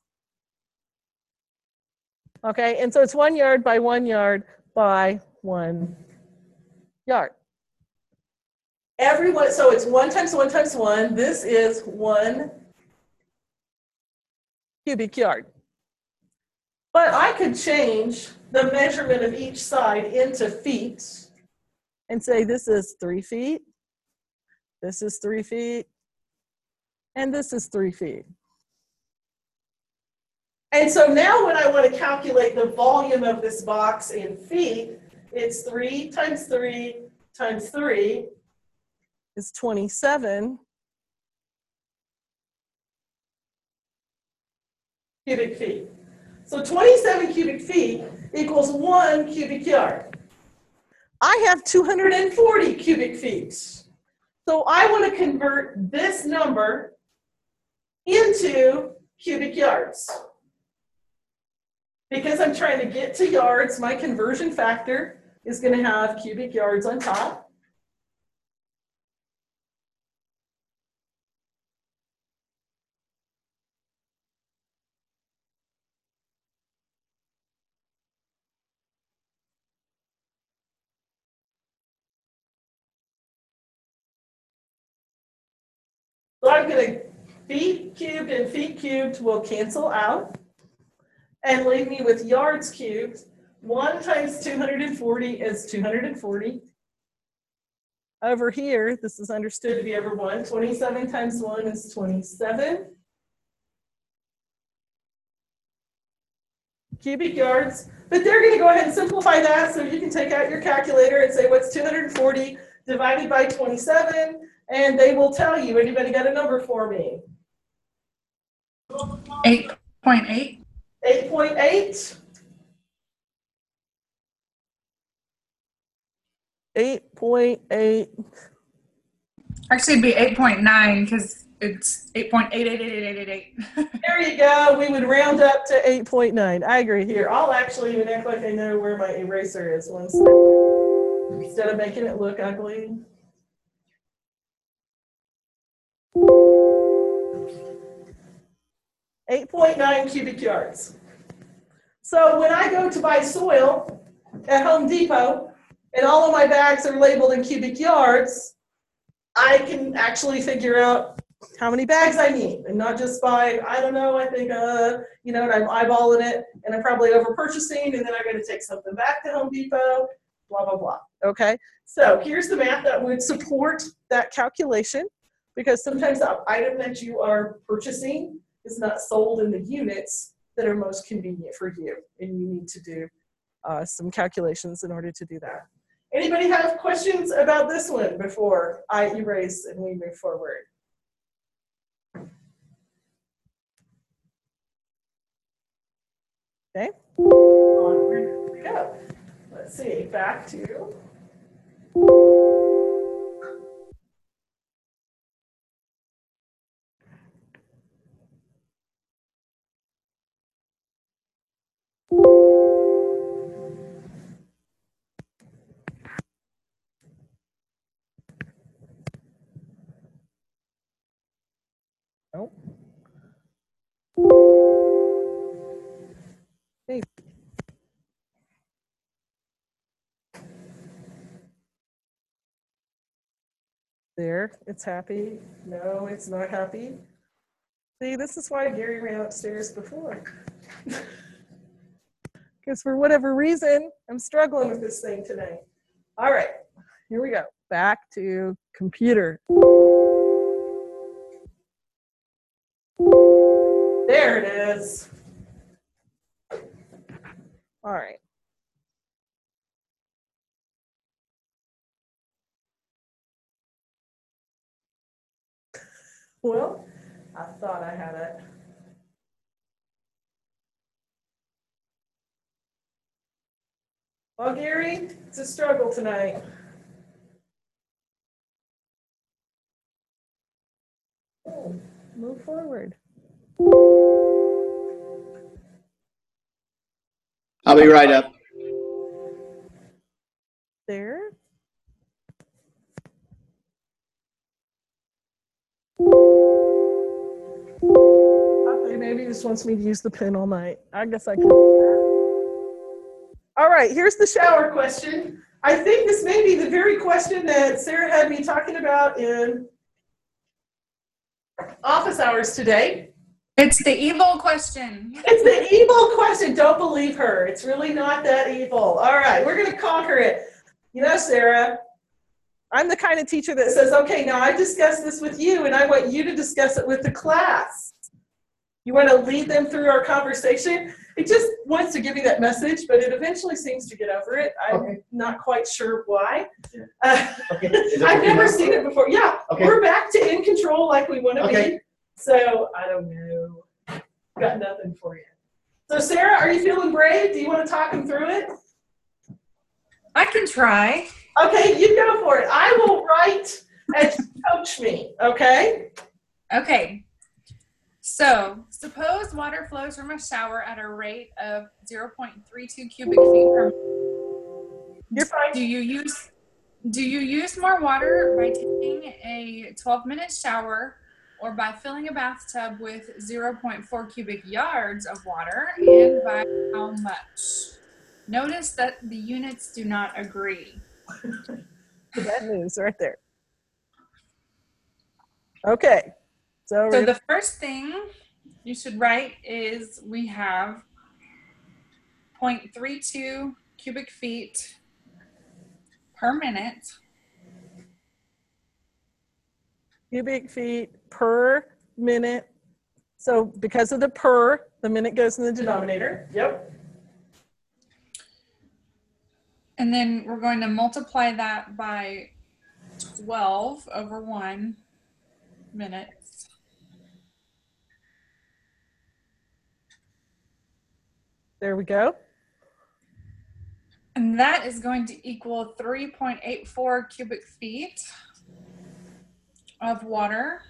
Okay, and so it's one yard by one yard by one yard. Everyone, so it's one times one times one. This is one cubic yard. But I could change the measurement of each side into feet and say this is three feet, this is three feet, and this is three feet. And so now when I want to calculate the volume of this box in feet, it's three times three times three is twenty-seven cubic feet. So twenty-seven cubic feet equals one cubic yard. I have two hundred forty cubic feet. So I want to convert this number into cubic yards. Because I'm trying to get to yards, my conversion factor is going to have cubic yards on top. So I'm going to, feet cubed and feet cubed will cancel out and leave me with yards cubed. one times two hundred forty is two hundred forty. Over here, this is understood to be over one. twenty-seven times one is twenty-seven cubic yards. But they're going to go ahead and simplify that, so you can take out your calculator and say what's two hundred forty divided by twenty-seven, and they will tell you. Anybody got a number for me? eight point eight. eight point eight. eight point eight. Actually, it'd be eight point nine because it's eight point eight eight eight eight eight eight eight. There you go. We would round up to eight point nine. I agree. Here, I'll actually even act like I know where my eraser is one second, instead of making it look ugly. eight point nine cubic yards. So when I go to buy soil at Home Depot and all of my bags are labeled in cubic yards, I can actually figure out how many bags I need and not just by, I don't know, I think, uh, you know, and I'm eyeballing it and I'm probably over purchasing and then I'm going to take something back to Home Depot, blah, blah, blah. Okay, so here's the math that would support that calculation, because sometimes the item that you are purchasing is not sold in the units that are most convenient for you, and you need to do uh, some calculations in order to do that. Anybody have questions about this one before I erase and we move forward? Okay, onward we go. Let's see, back to. Nope. Hey. There, it's happy. No, it's not happy. See, this is why Gary ran upstairs before. Because for whatever reason, I'm struggling with this thing today. All right, here we go. Back to computer. There it is. All right. Well, I thought I had it. Well, Gary, it's a struggle tonight. move forward. I'll be right up. There. Okay, maybe he just wants me to use the pen all night. I guess I can. All right, here's the shower question. I think this may be the very question that Sarah had me talking about in office hours today. It's the evil question. It's the evil question. Don't believe her. It's really not that evil. All right, we're going to conquer it. You know, Sarah, I'm the kind of teacher that says, okay, now I've discussed this with you, and I want you to discuss it with the class. You want to lead them through our conversation? It just wants to give you that message, but it eventually seems to get over it. I'm Okay. not quite sure why. Yeah. Uh, Okay. Is that I've okay never now? seen it before. Yeah, Okay. we're back to in control like we want to Okay. be. So I don't know. Got nothing for you. So Sarah, are you feeling brave? Do you want to talk them through it? I can try. Okay, you go for it. I will write as you coach me, okay? Okay. So suppose water flows from a shower at a rate of zero point three two cubic feet per minute. You're fine. Do you use do you use more water by taking a twelve minute shower or by filling a bathtub with zero point four cubic yards of water, and by how much? Notice that the units do not agree. The bad news right there. Okay. So, we're So gonna- the first thing you should write is we have zero point three two cubic feet per minute. cubic feet per minute. So because of the per, the minute goes in the denominator. Yep. And then we're going to multiply that by twelve over one minutes. There we go. And that is going to equal three point eight four cubic feet of water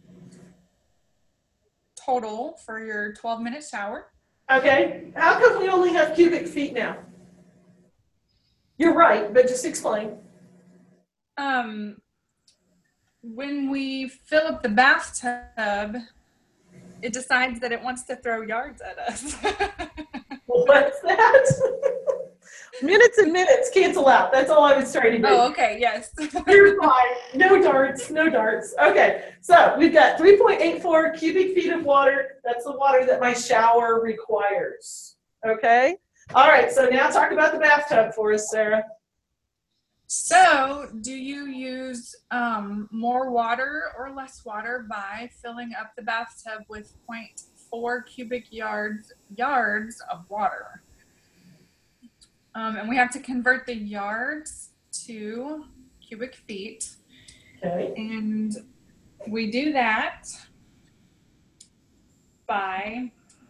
total for your twelve minute shower. Okay. How come we only have cubic feet now? You're right, but just explain. Um, when we fill up the bathtub, it decides that it wants to throw yards at us. What's that? Minutes and minutes cancel out. That's all I was trying to do. Oh, okay, yes. You're fine. No darts, no darts. Okay, so we've got three point eight four cubic feet of water. That's the water that my shower requires. Okay? All right, so now talk about the bathtub for us, Sarah. So, do you use um, more water or less water by filling up the bathtub with zero point four cubic yards yards of water? Um, and we have to convert the yards to cubic feet. Okay. And we do that by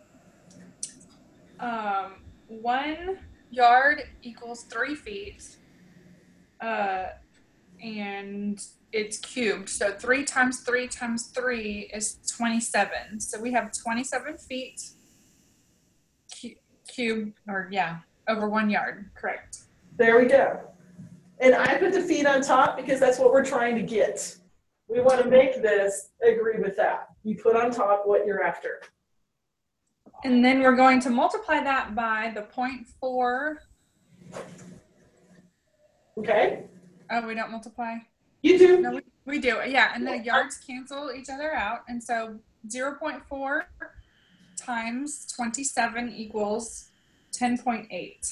um, one yard equals three feet. Uh, and it's cubed. So three times three times three is twenty-seven. So we have twenty-seven feet cu- cubed, or yeah, over one yard, correct. There we go. And I put the feet on top because that's what we're trying to get. We want to make this agree with that. You put on top what you're after. And then we're going to multiply that by the zero point four. Okay? Oh, we don't multiply? You do. No, we, we do. Yeah, and the yards cancel each other out. And so zero point four times twenty-seven equals ten point eight.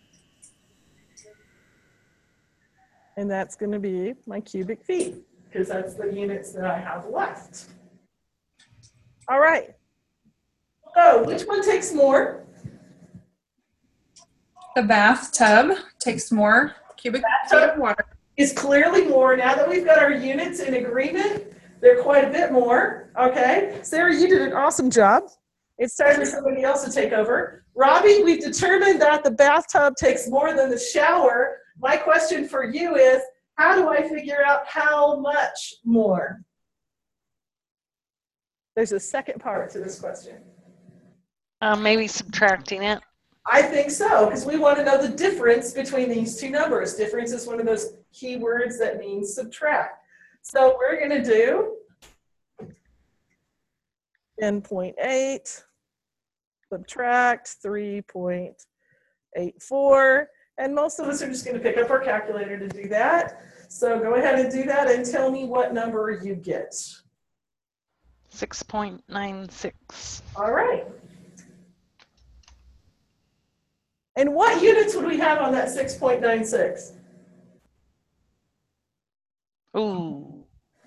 And that's going to be my cubic feet because that's the units that I have left. All right. So which one takes more? The bathtub takes more cubic feet of water. Is clearly more. Now that we've got our units in agreement, they're quite a bit more. Okay. Sarah, you did an awesome job. It's time for somebody else to take over. Robbie, we've determined that the bathtub takes more than the shower. My question for you is, how do I figure out how much more? There's a second part to this question. Uh, maybe subtracting it. I think so, because we want to know the difference between these two numbers. Difference is one of those key words that means subtract. So we're going to do ten point eight, subtract three point eight four, and most of us are just going to pick up our calculator to do that. So go ahead and do that and tell me what number you get. six point nine six. All right. And what units would we have on that six point nine six? Ooh.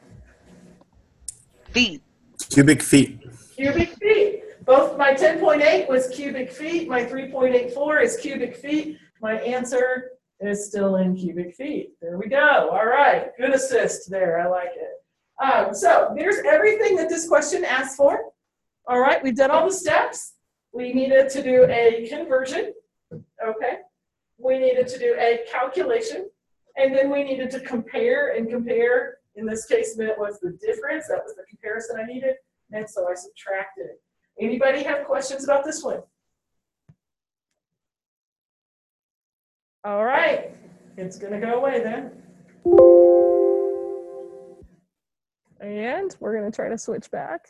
Feet. Cubic feet. Cubic feet. Both my ten point eight was cubic feet. My three point eight four is cubic feet. My answer is still in cubic feet. There we go. All right. Good assist there. I like it. Um, so there's everything that this question asks for. All right. We've done all the steps. We needed to do a conversion. Okay. We needed to do a calculation. And then we needed to compare and compare. In this case, meant was the difference. That was the comparison I needed. And so I subtracted it. Anybody have questions about this one? All right. It's going to go away then. And we're going to try to switch back.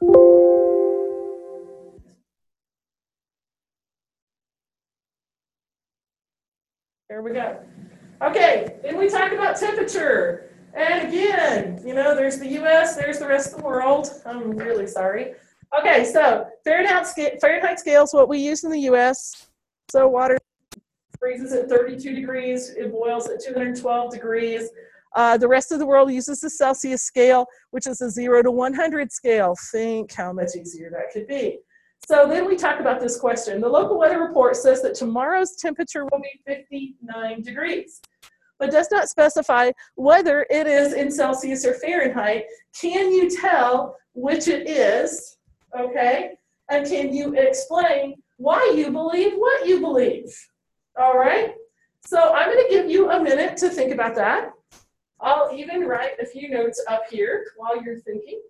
There we go. Okay, then we talk about temperature. And again, you know, there's the U S, there's the rest of the world. I'm really sorry. Okay, so Fahrenheit scale, Fahrenheit scale is what we use in the U S. So water freezes at thirty-two degrees, it boils at two hundred twelve degrees. Uh, the rest of the world uses the Celsius scale, which is a zero to one hundred scale. Think how much easier that could be. So then we talk about this question. The local weather report says that tomorrow's temperature will be fifty-nine degrees, but does not specify whether it is in Celsius or Fahrenheit. Can you tell which it is? Okay, and can you explain why you believe what you believe? All right, so I'm going to give you a minute to think about that. I'll even write a few notes up here while you're thinking.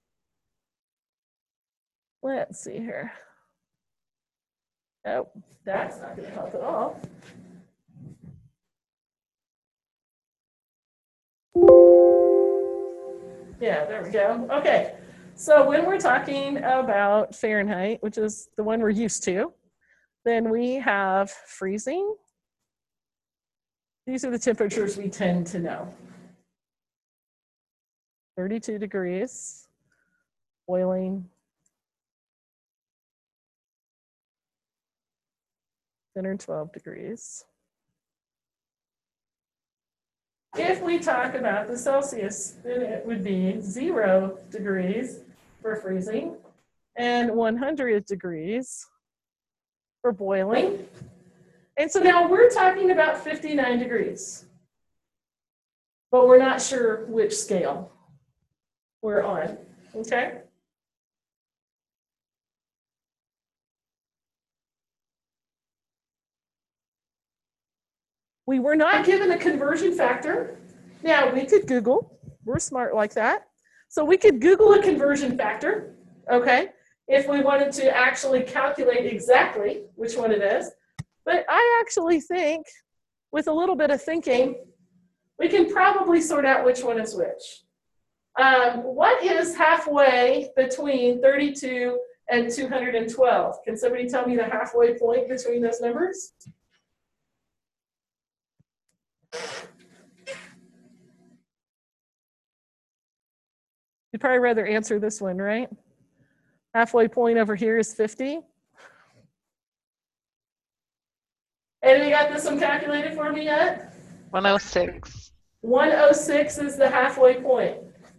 Let's see here. Oh, that's not going to help at all. Yeah, there we go. Okay, so when we're talking about Fahrenheit, which is the one we're used to, then we have freezing. These are the temperatures we tend to know. thirty-two degrees, boiling, one hundred twelve degrees. If we talk about the Celsius, then it would be zero degrees for freezing and one hundred degrees for boiling. And so now we're talking about fifty-nine degrees, but we're not sure which scale we're on, okay? We were not given a conversion factor. Now, we could Google. We're smart like that. So we could Google a conversion factor, okay, if we wanted to actually calculate exactly which one it is. But I actually think, with a little bit of thinking, we can probably sort out which one is which. Um, what is halfway between thirty-two and two hundred twelve? Can somebody tell me the halfway point between those numbers? You'd probably rather answer this one, right? Halfway point over here is fifty. Anybody got this one calculated for me yet? one oh six. one oh six is the halfway point.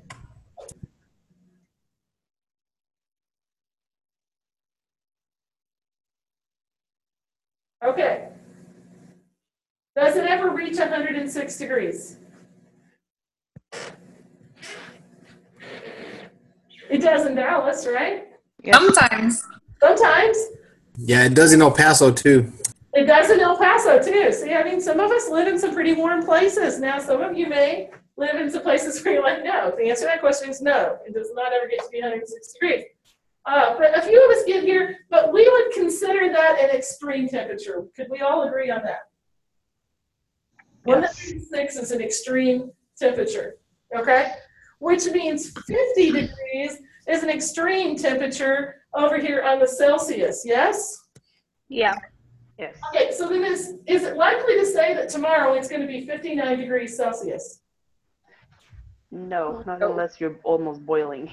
Okay. Does it ever reach one hundred six degrees? It does in Dallas, right? Yep. Sometimes. Sometimes. Yeah, it does in El Paso too. It does in El Paso too. See, I mean, some of us live in some pretty warm places. Now, some of you may live in some places where you're like, no. The answer to that question is no. It does not ever get to be one hundred six degrees. Uh, but a few of us get here, but we would consider that an extreme temperature. Could we all agree on that? one hundred six is an extreme temperature, okay? Which means fifty degrees is an extreme temperature over here on the Celsius, yes? Yeah. Yes. Okay, so then is, is it likely to say that tomorrow it's going to be fifty-nine degrees Celsius? No, not unless you're almost boiling.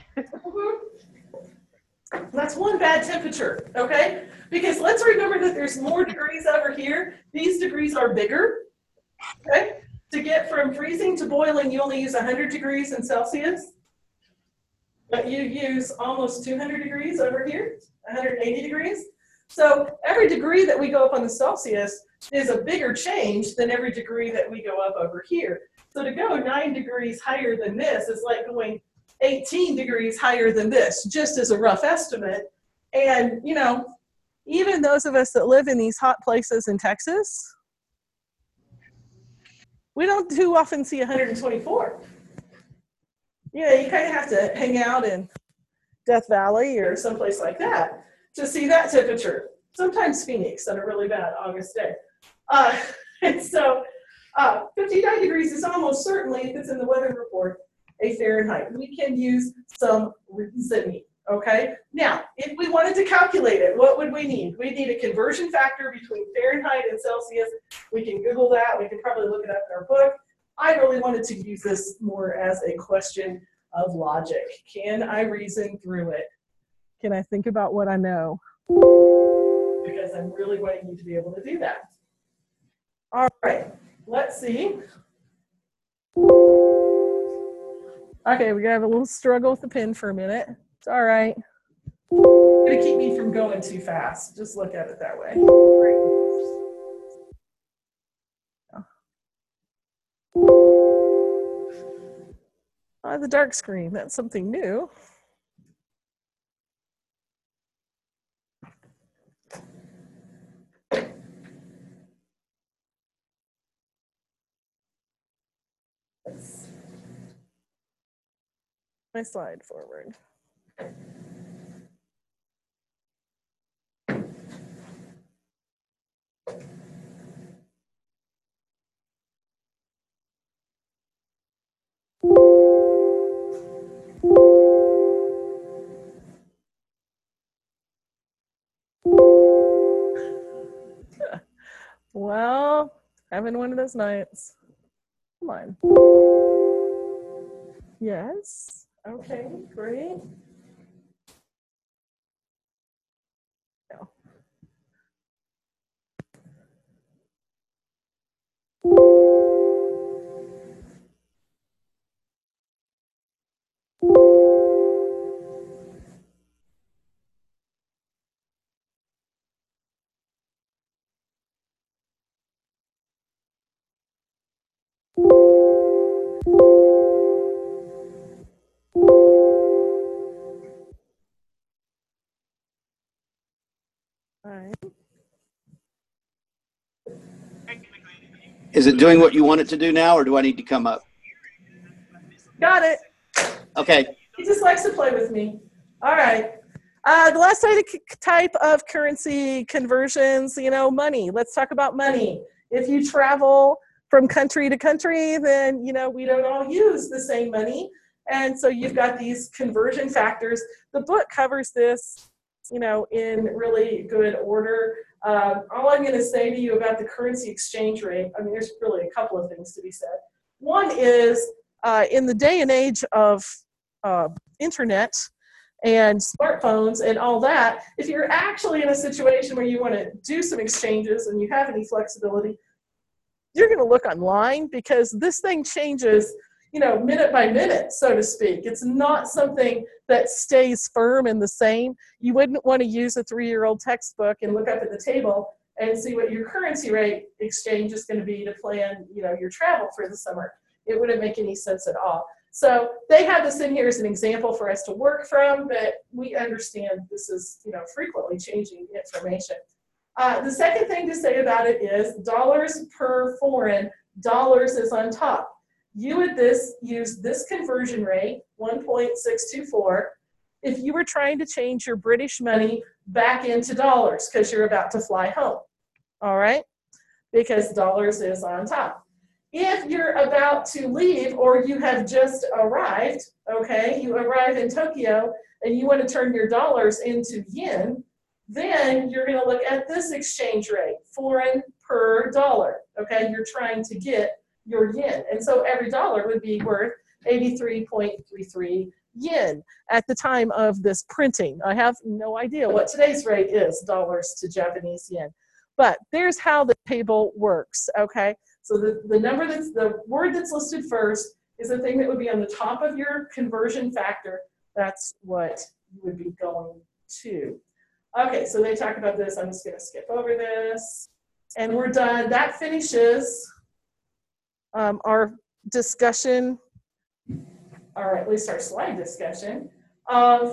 That's one bad temperature, okay? Because let's remember that there's more degrees over here. These degrees are bigger, okay? To get from freezing to boiling, you only use one hundred degrees in Celsius. But you use almost two hundred degrees over here, one hundred eighty degrees. So every degree that we go up on the Celsius is a bigger change than every degree that we go up over here. So to go nine degrees higher than this is like going eighteen degrees higher than this, just as a rough estimate. And, you know, even those of us that live in these hot places in Texas, we don't too often see one hundred twenty-four. You know, you kind of have to hang out in Death Valley or someplace like that to see that temperature. Sometimes Phoenix on a really bad August day. Uh, and so uh, fifty-nine degrees is almost certainly, if it's in the weather report, a Fahrenheit. We can use some reasoning, okay? Now, if we wanted to calculate it, what would we need? We need a conversion factor between Fahrenheit and Celsius. We can Google that. We can probably look it up in our book. I really wanted to use this more as a question of logic. Can I reason through it? Can I think about what I know? Because I'm really wanting you to be able to do that. All right, let's see. Okay, we're gonna have a little struggle with the pen for a minute. It's all right. It's gonna keep me from going too fast. Just look at it that way. Oh, the dark screen, that's something new. My slide forward. Well, having one of those nights. Come on. Yes. Okay, great. No. All right. Is it doing what you want it to do now, or do I need to come up? Got it. Okay. He just likes to play with me. All right. Uh, the last type of currency conversions, you know, money. Let's talk about money. If you travel from country to country, then, you know, we don't all use the same money. And so you've got these conversion factors. The book covers this, you know, in really good order. Um, all I'm going to say to you about the currency exchange rate, I mean, there's really a couple of things to be said. One is, uh, in the day and age of uh, internet and smartphones and all that, if you're actually in a situation where you want to do some exchanges and you have any flexibility, you're going to look online, because this thing changes, you know, minute by minute, so to speak. It's not something that stays firm and the same. You wouldn't want to use a three-year-old textbook and look up at the table and see what your currency rate exchange is going to be to plan, you know, your travel for the summer. It wouldn't make any sense at all. So they have this in here as an example for us to work from, but we understand this is, you know, frequently changing information. Uh, the second thing to say about it is dollars per foreign, dollars is on top. you would this use this conversion rate, one point six two four, if you were trying to change your British money back into dollars because you're about to fly home, all right? Because dollars is on top. If you're about to leave or you have just arrived, okay, you arrive in Tokyo and you want to turn your dollars into yen, then you're going to look at this exchange rate, foreign per dollar, okay? You're trying to get your yen. And so every dollar would be worth eighty-three point three three yen at the time of this printing. I have no idea what today's rate is, dollars to Japanese yen. But there's how the table works, okay? So the, the number that's, the word that's listed first is the thing that would be on the top of your conversion factor. That's what you would be going to. Okay, so they talk about this. I'm just gonna skip over this. And we're done. That finishes um, our discussion, or at least our slide discussion of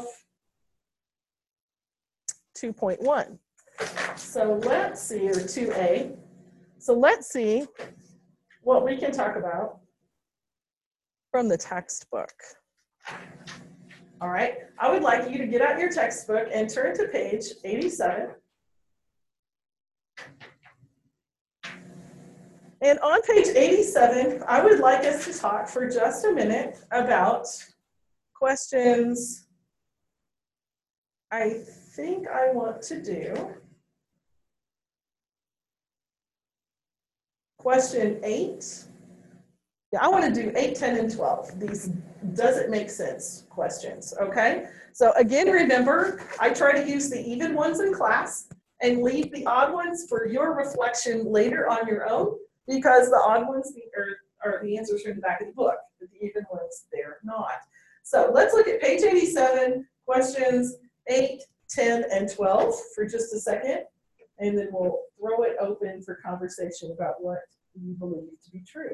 two point one. So let's see, or two A. So let's see what we can talk about from the textbook. All right, I would like you to get out your textbook and turn to page eighty-seven. And on page eighty-seven, I would like us to talk for just a minute about questions. I think I want to do question eight. Yeah, I want to do eight, ten, and twelve. These does it make sense questions, okay? So again, remember, I try to use the even ones in class and leave the odd ones for your reflection later on your own, because the odd ones are, are the answers from the back of the book, but the even ones, they're not. So let's look at page eighty-seven, questions eight, ten, and twelve for just a second, and then we'll throw it open for conversation about what you believe to be true.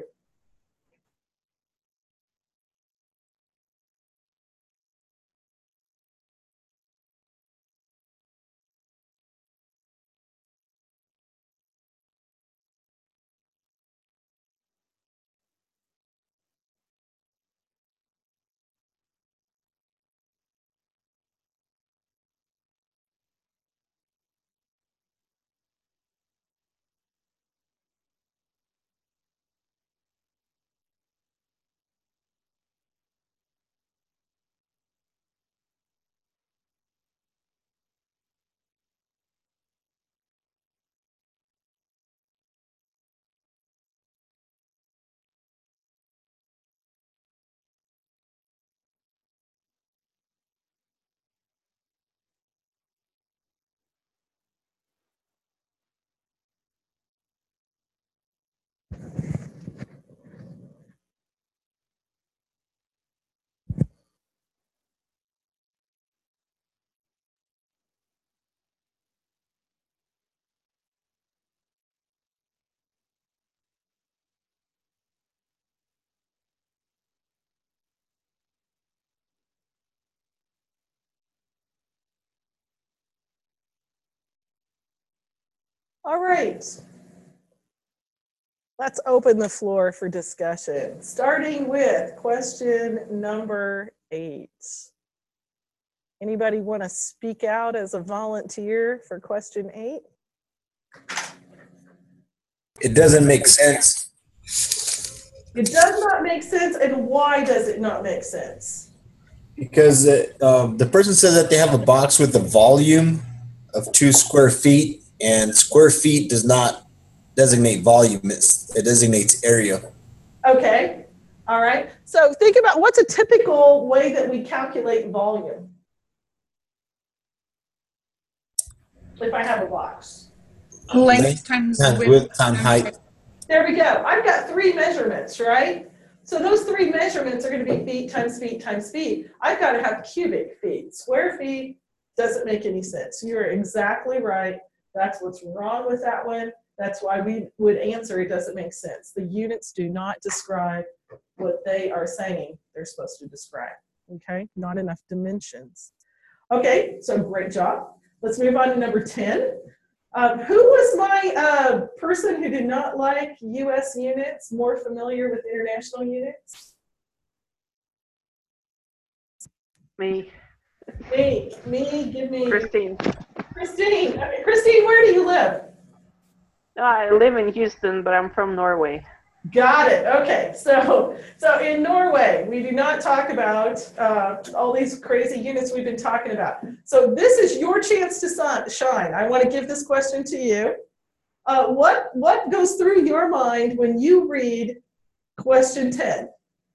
All right, let's open the floor for discussion, starting with question number eight. Anybody want to speak out as a volunteer for question eight? It doesn't make sense. It does not make sense, and why does it not make sense? Because uh, um, the person says that they have a box with a volume of two square feet, and square feet does not designate volume, it's, it designates area. Okay, all right. So think about what's a typical way that we calculate volume? If I have a box. Length times Times width width times height. There we go. I've got three measurements, right? So those three measurements are going to be feet times feet times feet. I've got to have cubic feet. Square feet doesn't make any sense. You're exactly right. That's what's wrong with that one. That's why we would answer it doesn't make sense. The units do not describe what they are saying they're supposed to describe, okay? Not enough dimensions. Okay, so great job. Let's move on to number ten. Um, who was my uh, person who did not like U S units, more familiar with international units? Me. Me, me, give me. Christine. Christine, Christine, where do you live? I live in Houston, but I'm from Norway. Got it. Okay, so so in Norway, we do not talk about uh, all these crazy units we've been talking about. So this is your chance to sun, shine. I want to give this question to you. Uh, what what goes through your mind when you read question ten?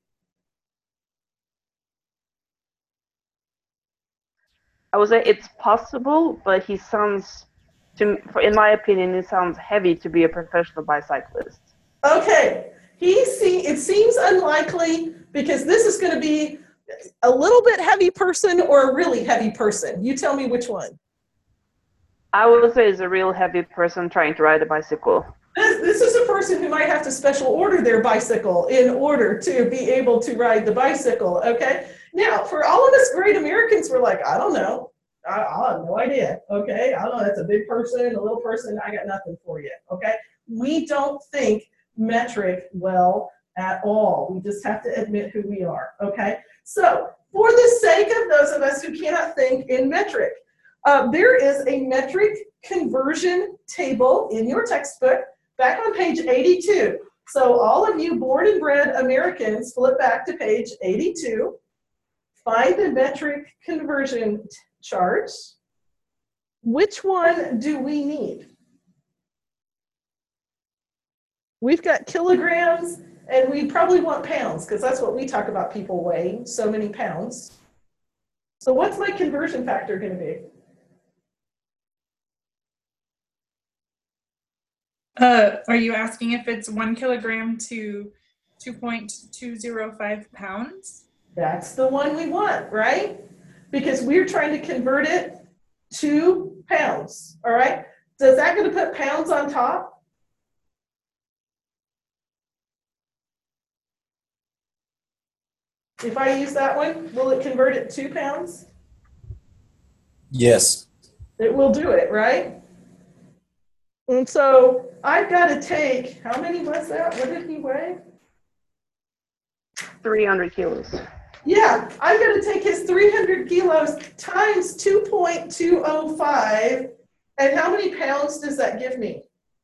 I would say it's possible, but he sounds, to in my opinion, he sounds heavy to be a professional bicyclist. Okay, he see it seems unlikely because this is going to be a little bit heavy person or a really heavy person. You tell me which one. I would say he's a real heavy person trying to ride a bicycle. This, this is a person who might have to special order their bicycle in order to be able to ride the bicycle, okay? Now, for all of us great Americans, we're like, I don't know. I, I have no idea, okay? I don't know, that's a big person, a little person, I got nothing for you, okay? We don't think metric well at all. We just have to admit who we are, okay? So, for the sake of those of us who cannot think in metric, uh, there is a metric conversion table in your textbook back on page eighty-two. So all of you born and bred Americans, flip back to page eighty-two, find the metric conversion charts. Which one do we need? We've got kilograms, and we probably want pounds, because that's what we talk about people weighing, so many pounds. So what's my conversion factor going to be? Uh, are you asking if it's one kilogram to two point two zero five pounds? That's the one we want, right? Because we're trying to convert it to pounds, all right? So is that going to put pounds on top? If I use that one, will it convert it to pounds? Yes. It will do it, right? And so I've got to take, how many was that? What did he weigh? three hundred kilos. Yeah, I've got to take his three hundred kilos times two point two oh five. And how many pounds does that give me?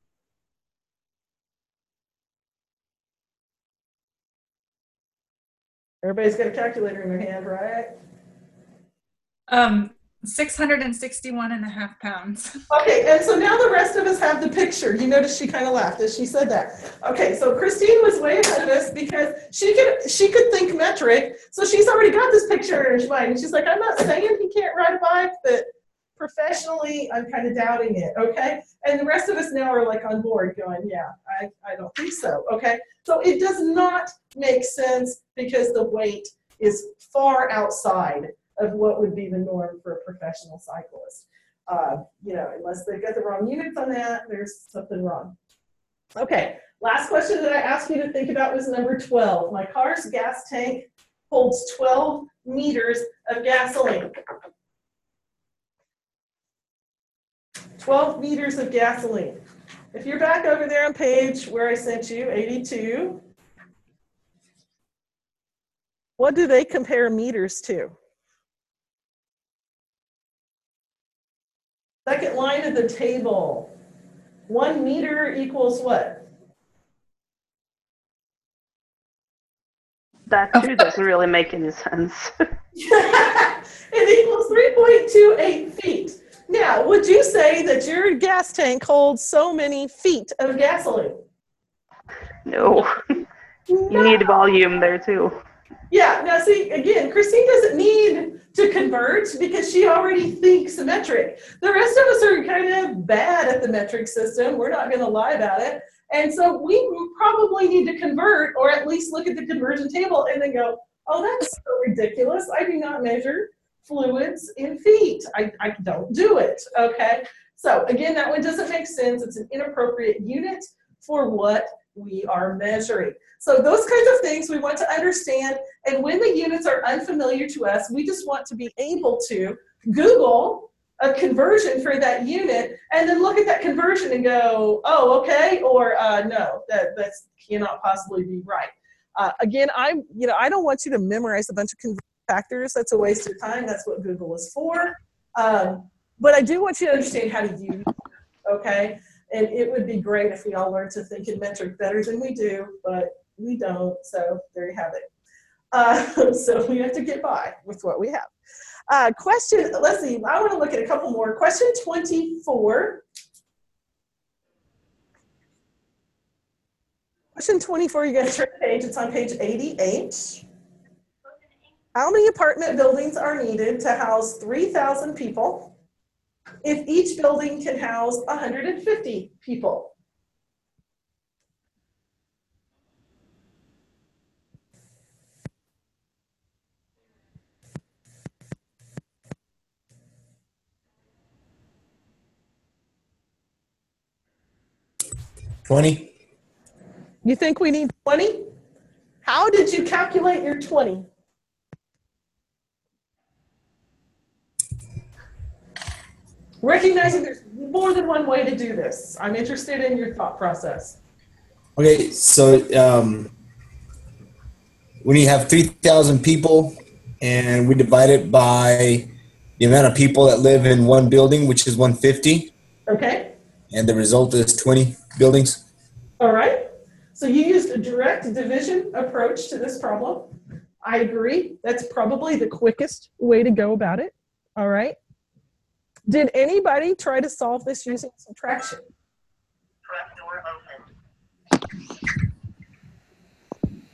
Everybody's got a calculator in their hand, right? Um, six hundred sixty-one and a half pounds. Okay, and so now the rest of us have the picture. You notice she kind of laughed as she said that. Okay, so Christine was way ahead of us because she could she could think metric, so she's already got this picture in her mind. And she's like, I'm not saying he can't ride a bike, but professionally, I'm kind of doubting it, okay? And the rest of us now are like on board going, yeah, I, I don't think so, okay? So it does not make sense because the weight is far outside of what would be the norm for a professional cyclist. Uh, you know, unless they've got the wrong units on that, there's something wrong. Okay, last question that I asked you to think about was number twelve. My car's gas tank holds twelve meters of gasoline. twelve meters of gasoline. If you're back over there on page where I sent you, eighty-two, what do they compare meters to? Second line of the table. One meter equals what? That too doesn't really make any sense. It equals three point two eight feet. Now, would you say that your gas tank holds so many feet of gasoline? No. You No. need volume there too. Yeah, now see, again, Christine doesn't need to convert because she already thinks metric. The rest of us are kind of bad at the metric system. We're not going to lie about it. And so we probably need to convert, or at least look at the conversion table and then go, oh, that's so ridiculous. I do not measure fluids in feet. I, I don't do it, okay? So again, that one doesn't make sense. It's an inappropriate unit for what we are measuring. So those kinds of things we want to understand, and when the units are unfamiliar to us, we just want to be able to Google a conversion for that unit and then look at that conversion and go, oh, okay, or uh, no, that that's cannot possibly be right. Uh, again, I'm, you know, I don't want you to memorize a bunch of conversion factors. That's a waste of time. That's what Google is for. Um, but I do want you to understand how to use it, okay? And it would be great if we all learned to think in metric better than we do, but we don't, so there you have it. Uh, so we have to get by with what we have. Uh, question, let's see, I want to look at a couple more. Question twenty-four. Question twenty-four, you got to turn the page, it's on page eighty-eight. How many apartment buildings are needed to house three thousand people if each building can house one hundred fifty people? twenty. You think we need twenty? How did you calculate your twenty? Recognizing there's more than one way to do this. I'm interested in your thought process. Okay, so um, when you have three thousand people and we divide it by the amount of people that live in one building, which is one hundred fifty, Okay, and the result is twenty buildings. all right. So you used a direct division approach to this problem. I agree. That's probably the quickest way to go about it. All right. Did anybody try to solve this using subtraction? Front door open.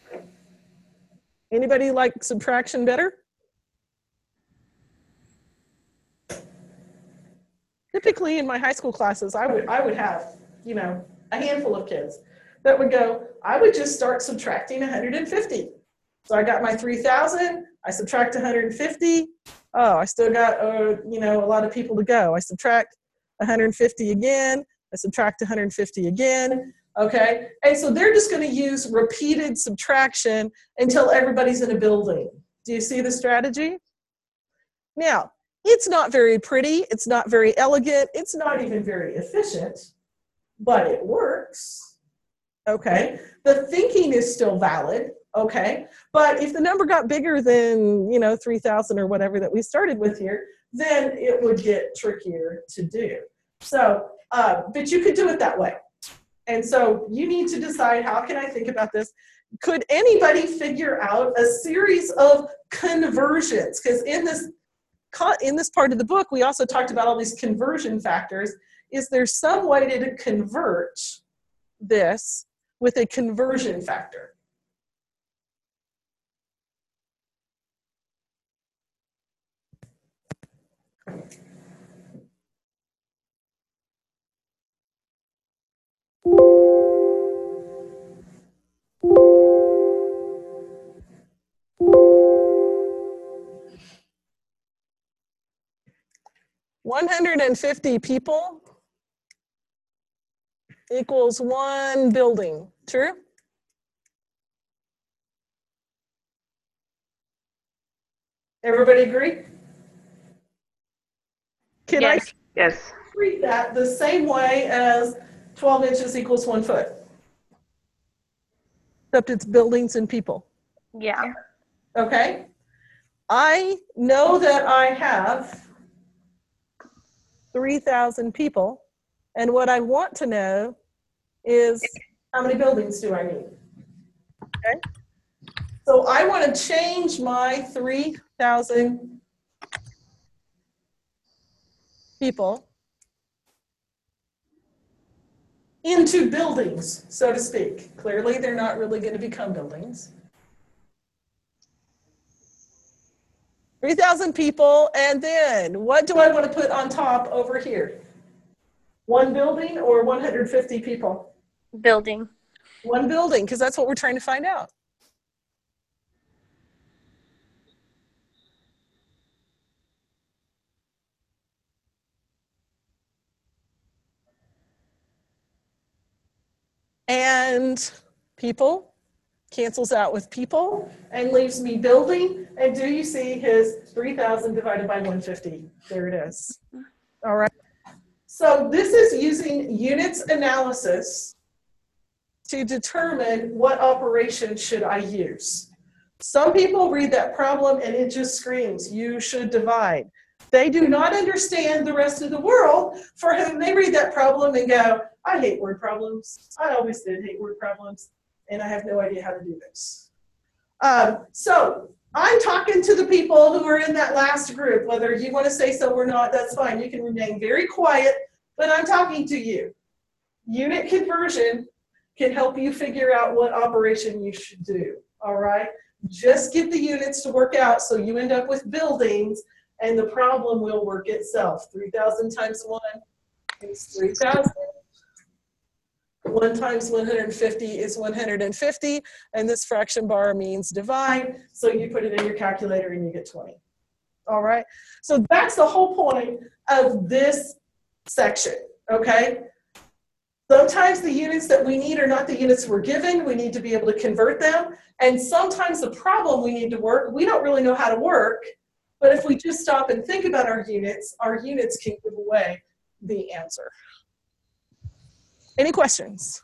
Anybody like subtraction better? Typically in my high school classes, I would, I would have, you know, a handful of kids that would go, I would just start subtracting one hundred fifty. So I got my three thousand, I subtract one hundred fifty. Oh, I still got, uh, you know, a lot of people to go. I subtract one hundred fifty again. I subtract one hundred fifty again. Okay. And so they're just going to use repeated subtraction until everybody's in a building. Do you see the strategy? Now, it's not very pretty. It's not very elegant. It's not even very efficient, but it works. Okay. The thinking is still valid. Okay. But if the number got bigger than, you know, three thousand or whatever that we started with here, then it would get trickier to do. So, uh, but you could do it that way. And so you need to decide, how can I think about this? Could anybody figure out a series of conversions? Because in this, in this part of the book, we also talked about all these conversion factors. Is there some way to convert this with a conversion factor? one hundred fifty people equals one building. True? Everybody agree? Can Yes. I Yes. treat that the same way as twelve inches equals one foot? Except it's buildings and people. Yeah. Okay? I know that I have three thousand people, and what I want to know is how many buildings do I need? Okay? So I want to change my three thousand people into buildings, so to speak. Clearly, they're not really going to become buildings. three thousand people, and then what do I want to put on top over here? One building or one hundred fifty people? Building. One building, because that's what we're trying to find out. And people, cancels out with people and leaves me building. And do you see his three thousand divided by one hundred fifty? There it is. All right. So this is using units analysis to determine what operation should I use. Some people read that problem and it just screams, you should divide. They do not understand the rest of the world for whom they read that problem and go, I hate word problems. I always did hate word problems, and I have no idea how to do this. Um, so I'm talking to the people who are in that last group. Whether you want to say so or not, that's fine. You can remain very quiet, but I'm talking to you. Unit conversion can help you figure out what operation you should do, all right? Just get the units to work out so you end up with buildings, and the problem will work itself. three thousand times one is three thousand. one times one hundred fifty is one hundred fifty, and this fraction bar means divide, so you put it in your calculator and you get twenty. All right? So that's the whole point of this section, okay? Sometimes the units that we need are not the units we're given. We need to be able to convert them. And sometimes the problem we need to work, we don't really know how to work. But if we just stop and think about our units, our units can give away the answer. Any questions?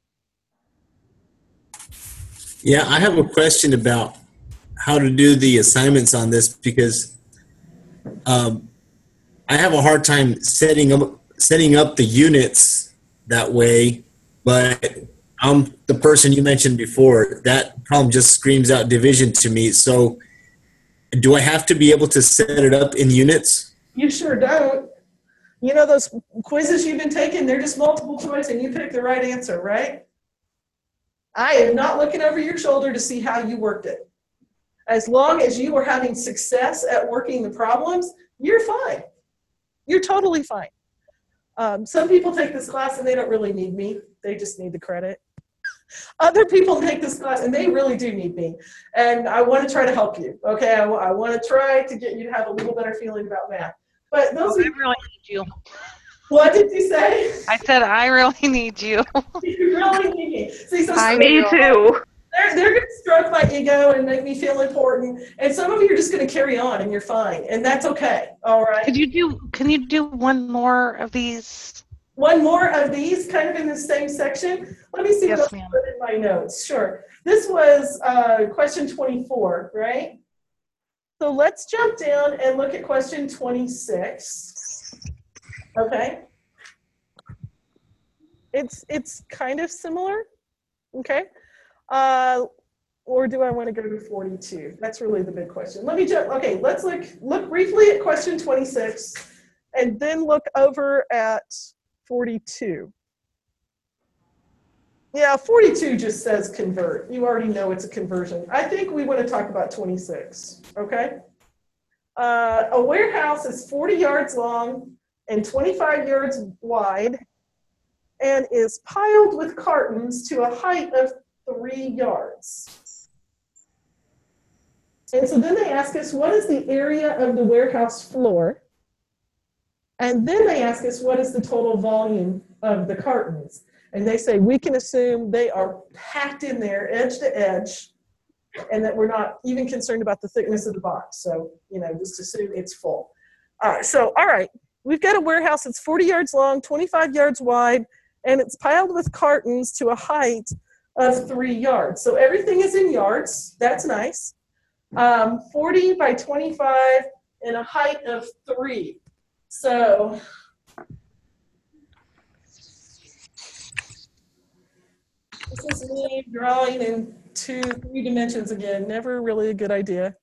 Yeah, I have a question about how to do the assignments on this because um, I have a hard time setting up setting up the units that way, but I'm the person you mentioned before. That problem just screams out division to me. So do I have to be able to set it up in units? You sure don't. You know those quizzes you've been taking, they're just multiple choice and you pick the right answer, right? I am not looking over your shoulder to see how you worked it. As long as you are having success at working the problems, you're fine. You're totally fine. Um, some people take this class and they don't really need me. They just need the credit. Other people take this class and they really do need me. And I want to try to help you, okay? I, I want to try to get you to have a little better feeling about math. But those Oh, are, I really need you. what did you say? I said I really need you. You really need me. See, so I some Me people- too. They're, they're going to stroke my ego and make me feel important. And some of you are just going to carry on and you're fine. And that's okay. All right. Could you do? Can you do one more of these? One more of these kind of in the same section. Let me see Yes, what else I ma'am. put in my notes. Sure. This was uh, question twenty-four, right? So let's jump down and look at question twenty-six. Okay. It's, it's kind of similar. Okay. Uh, or do I want to go to forty-two? That's really the big question. Let me jump. Okay, let's look look briefly at question twenty-six and then look over at forty-two. Yeah, forty-two just says convert. You already know it's a conversion. I think we want to talk about twenty-six, okay? Uh, a warehouse is forty yards long and twenty-five yards wide and is piled with cartons to a height of three yards. And so then they ask us, what is the area of the warehouse floor? And then they ask us, what is the total volume of the cartons? And they say, we can assume they are packed in there edge to edge and that we're not even concerned about the thickness of the box. So, you know, just assume it's full. All right, so, all right, we've got a warehouse that's forty yards long, twenty-five yards wide, and it's piled with cartons to a height of three yards. So everything is in yards. That's nice. Um, forty by twenty-five and a height of three. So this is me drawing in two, three dimensions again. Never really a good idea.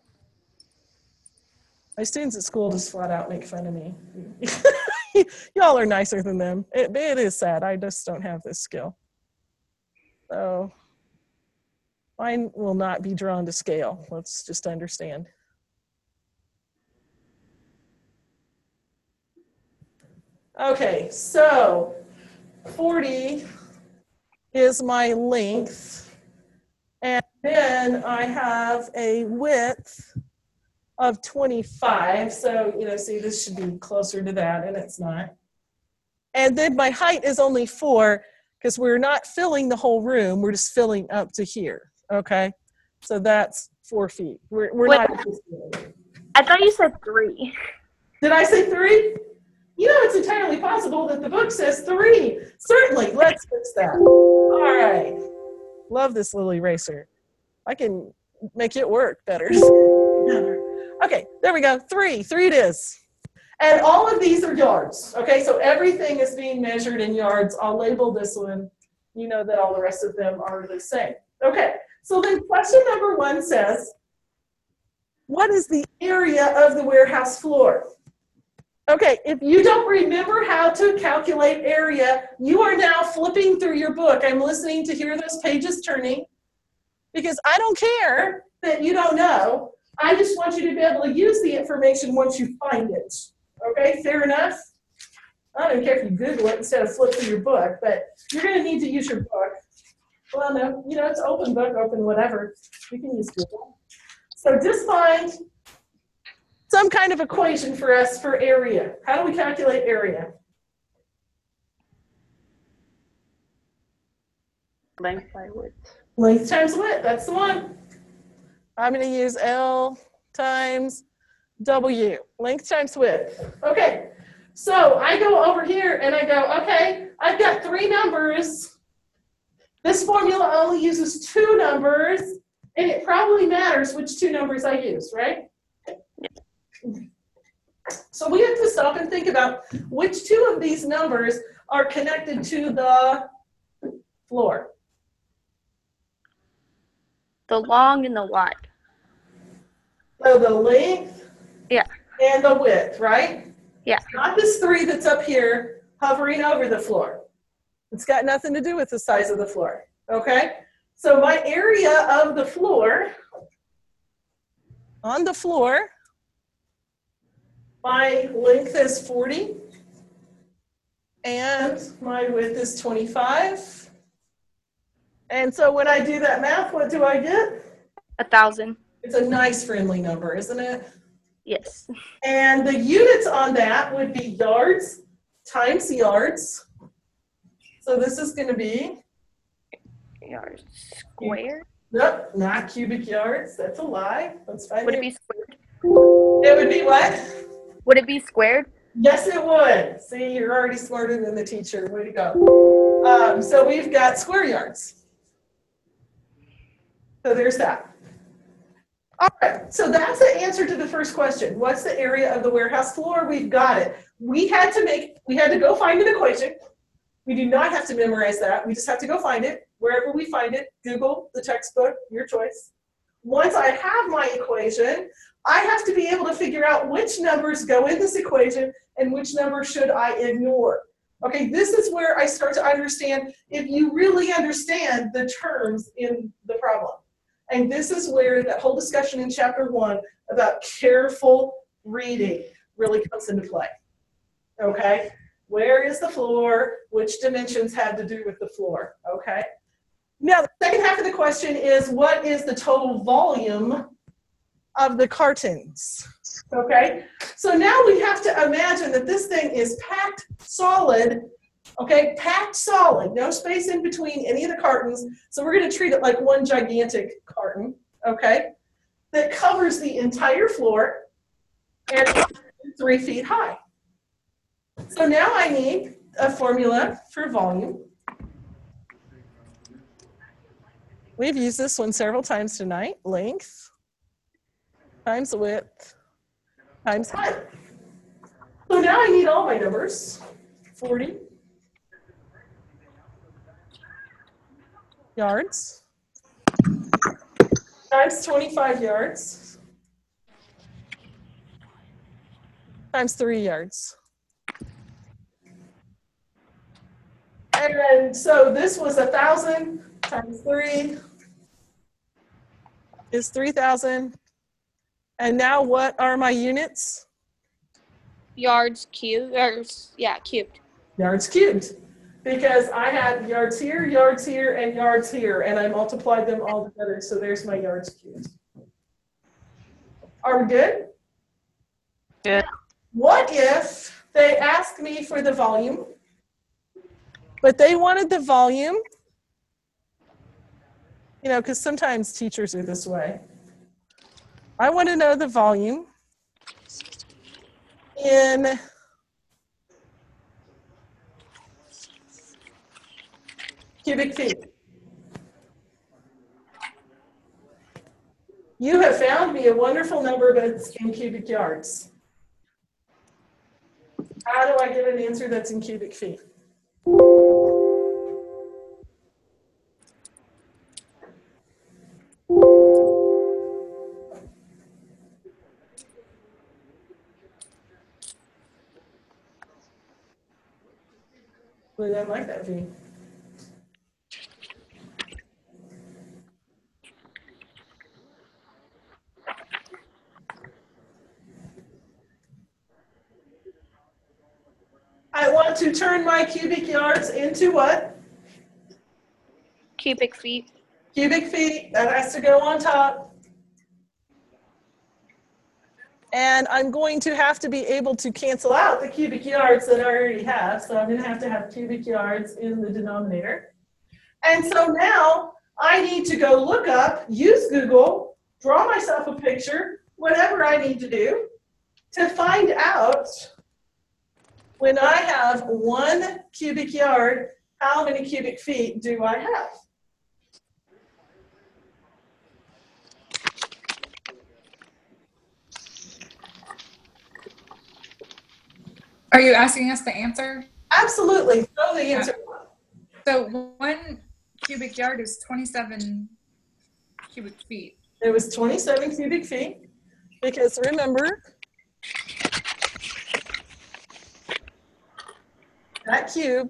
My students at school just flat out make fun of me. Y'all are nicer than them. It, it is sad. I just don't have this skill. So mine will not be drawn to scale. Let's just understand. Okay, so forty is my length. And then I have a width of twenty-five. So, you know, see, this should be closer to that, and it's not. And then my height is only four, because we're not filling the whole room. We're just filling up to here. Okay, so that's four feet. We're, we're Wait. not. I thought you said three. Did I say three? You know, it's entirely possible that the book says three. Certainly, let's fix that. All right. Love this little eraser. I can make it work better. Okay, there we go. Three. Three it is. And all of these are yards. Okay, so everything is being measured in yards. I'll label this one. You know that all the rest of them are the same. Okay, so then question number one says, what is the area of the warehouse floor? Okay, if you don't remember how to calculate area, you are now flipping through your book. I'm listening to hear those pages turning because I don't care that you don't know. I just want you to be able to use the information once you find it. Okay, fair enough? I don't care if you Google it instead of flip through your book, but you're going to need to use your book. Well, no, you know, it's open book, open whatever. You can use Google. So just find some kind of equation for us for area. How do we calculate area? Length by width. Length times width, that's the one. I'm going to use L times W, length times width. Okay, so I go over here and I go, okay, I've got three numbers. This formula only uses two numbers, and it probably matters which two numbers I use, right? So we have to stop and think about which two of these numbers are connected to the floor. The long and the wide. So the length Yeah. and the width, right? Yeah. Not this three that's up here hovering over the floor. It's got nothing to do with the size of the floor, okay? So my area of the floor, on the floor, my length is forty, and my width is twenty-five. And so when I do that math, what do I get? A thousand. It's a nice friendly number, isn't it? Yes. And the units on that would be yards times yards. So this is going to be? Yards squared. Nope, not cubic yards. That's a lie. Let's find Would it. it be squared? It would be what? Would it be squared? Yes, it would. See, you're already smarter than the teacher. Way to go. Um, so we've got square yards. So there's that. All right, so that's the answer to the first question. What's the area of the warehouse floor? We've got it. We had to make, we had to go find an equation. We do not have to memorize that. We just have to go find it. Wherever we find it, Google, the textbook, your choice. Once I have my equation, I have to be able to figure out which numbers go in this equation and which numbers should I ignore. Okay, this is where I start to understand if you really understand the terms in the problem. And this is where that whole discussion in chapter one about careful reading really comes into play. Okay, where is the floor? Which dimensions have to do with the floor? Okay. Now, the second half of the question is, what is the total volume of the cartons? Okay, so now we have to imagine that this thing is packed solid. Okay, packed solid, no space in between any of the cartons. So we're going to treat it like one gigantic carton, okay, that covers the entire floor and three feet high. So now I need a formula for volume. We've used this one several times tonight. Length times width times height. So now I need all my numbers. forty. Yards times twenty-five yards times three yards. And so this was a thousand times three is three thousand. And now what are my units? Yards cubed. Or, yeah, cubed. Yards cubed. Because I had yards here, yards here, and yards here, and I multiplied them all together, so there's my yards cubed. Are we good? Good. What if they asked me for the volume, but they wanted the volume You know, because sometimes teachers are this way. I want to know the volume in cubic feet. You have found me a wonderful number, but it's in cubic yards. How do I get an answer that's in cubic feet? Well, I don't like that V. I want to turn my cubic yards into what? Cubic feet. Cubic feet. That has to go on top. And I'm going to have to be able to cancel out the cubic yards that I already have. So I'm going to have to have cubic yards in the denominator. And so now I need to go look up, use Google, draw myself a picture, whatever I need to do to find out when I have one cubic yard, how many cubic feet do I have? Are you asking us the answer? Absolutely. Throw the answer. So one cubic yard is twenty-seven cubic feet. It was twenty-seven cubic feet because remember, that cube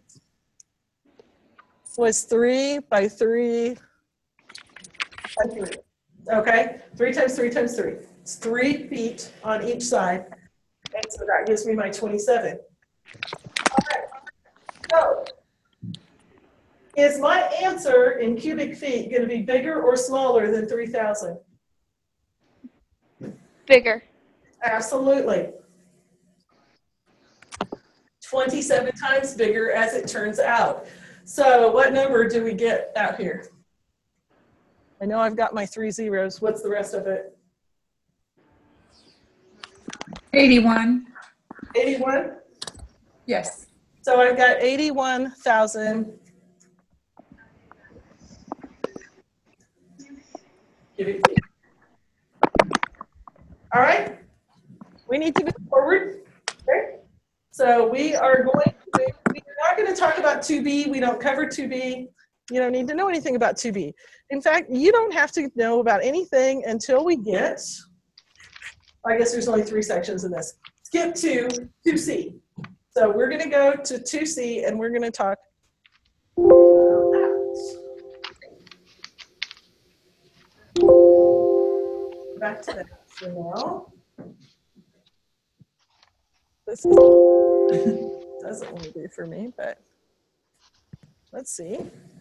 was three by three by three. Okay, three times three times three. It's three feet on each side. And so that gives me my twenty-seven. All right, so is my answer in cubic feet going to be bigger or smaller than three thousand? Bigger. Absolutely. twenty-seven times bigger as it turns out. So what number do we get out here? I know I've got my three zeros. What's the rest of it? eighty-one. eighty-one? Yes. So I've got eighty-one thousand cubic feet. All right, we need to go forward. Okay. So we are going to, we're not going to talk about two B. We don't cover two B. You don't need to know anything about two B. In fact, you don't have to know about anything until we get, I guess there's only three sections in this. Skip to two C. So we're going to go to two C and we're going to talk about that. Back to that for now. This is, doesn't want to do for me, but let's see.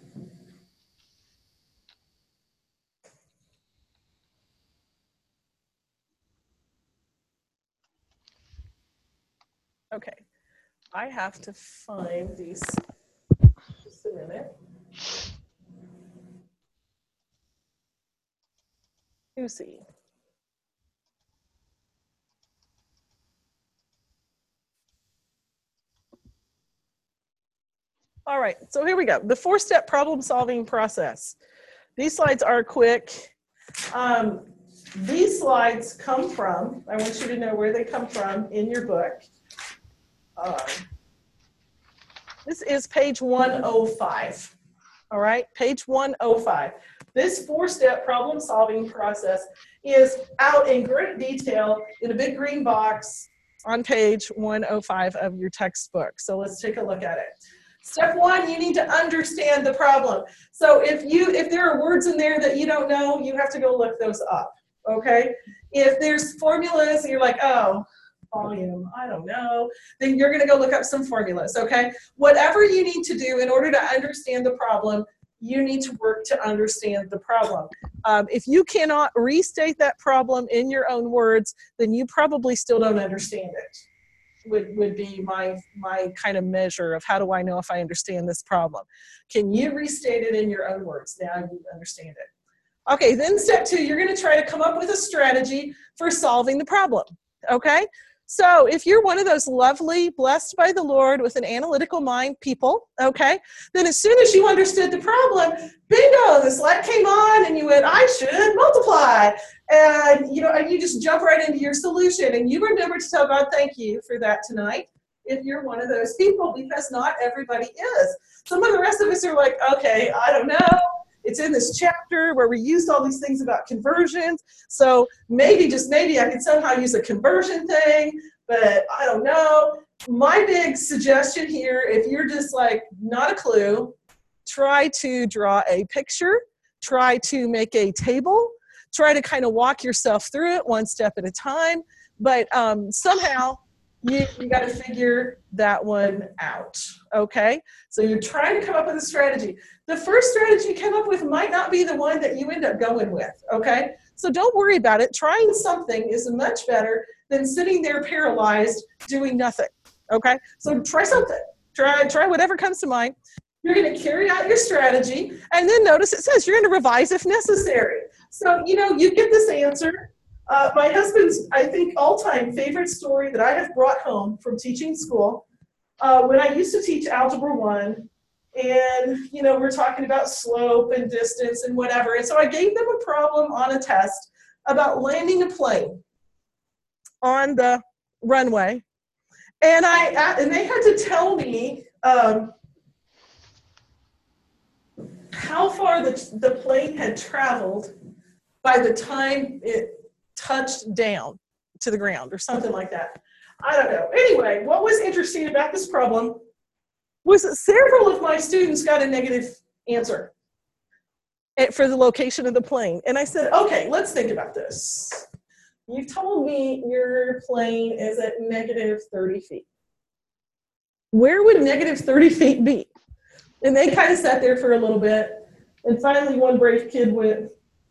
Okay, I have to find these, just a minute. two C. All right, so here we go. The four-step problem-solving process. These slides are quick. Um, these slides come from, I want you to know where they come from in your book. Um, this is page one oh five, all right? Page one oh five. This four-step problem-solving process is out in great detail in a big green box on page one oh five of your textbook. So let's take a look at it. Step one, you need to understand the problem. So if you, if there are words in there that you don't know, you have to go look those up, okay? If there's formulas and you're like, oh, volume, I don't know, then you're gonna go look up some formulas, okay? Whatever you need to do in order to understand the problem, you need to work to understand the problem. Um, if you cannot restate that problem in your own words, then you probably still don't understand it. Would, would be my, my kind of measure of how do I know if I understand this problem. Can you restate it in your own words? Now you understand it. Okay, then step two, you're going to try to come up with a strategy for solving the problem, okay? So if you're one of those lovely, blessed by the Lord with an analytical mind people, okay, then as soon as you understood the problem, bingo, this light came on and you went, I should multiply. And, you know, and you just jump right into your solution. And you remember to tell God thank you for that tonight if you're one of those people, because not everybody is. Some of the rest of us are like, okay, I don't know. It's in this chapter where we used all these things about conversions. So maybe, just maybe, I could somehow use a conversion thing, but I don't know. My big suggestion here, if you're just like not a clue, try to draw a picture, try to make a table, try to kind of walk yourself through it one step at a time. But um, somehow you, you got to figure that one out, okay? So you're trying to come up with a strategy. The first strategy you come up with might not be the one that you end up going with, okay? So don't worry about it. Trying something is much better than sitting there paralyzed doing nothing, okay? So try something. Try, try whatever comes to mind. You're going to carry out your strategy, and then notice it says you're going to revise if necessary. So, you know, you get this answer. Uh, my husband's, I think, all-time favorite story that I have brought home from teaching school, uh, when I used to teach Algebra one, and, you know, we're talking about slope and distance and whatever, and so I gave them a problem on a test about landing a plane on the runway, and, I, and they had to tell me um, how far the, the plane had traveled by the time it touched down to the ground or something like that. I don't know. Anyway, what was interesting about this problem was that several of my students got a negative answer for the location of the plane. And I said, okay, let's think about this. You've told me your plane is at negative thirty feet. Where would negative thirty feet be? And they kind of sat there for a little bit. And finally, one brave kid went,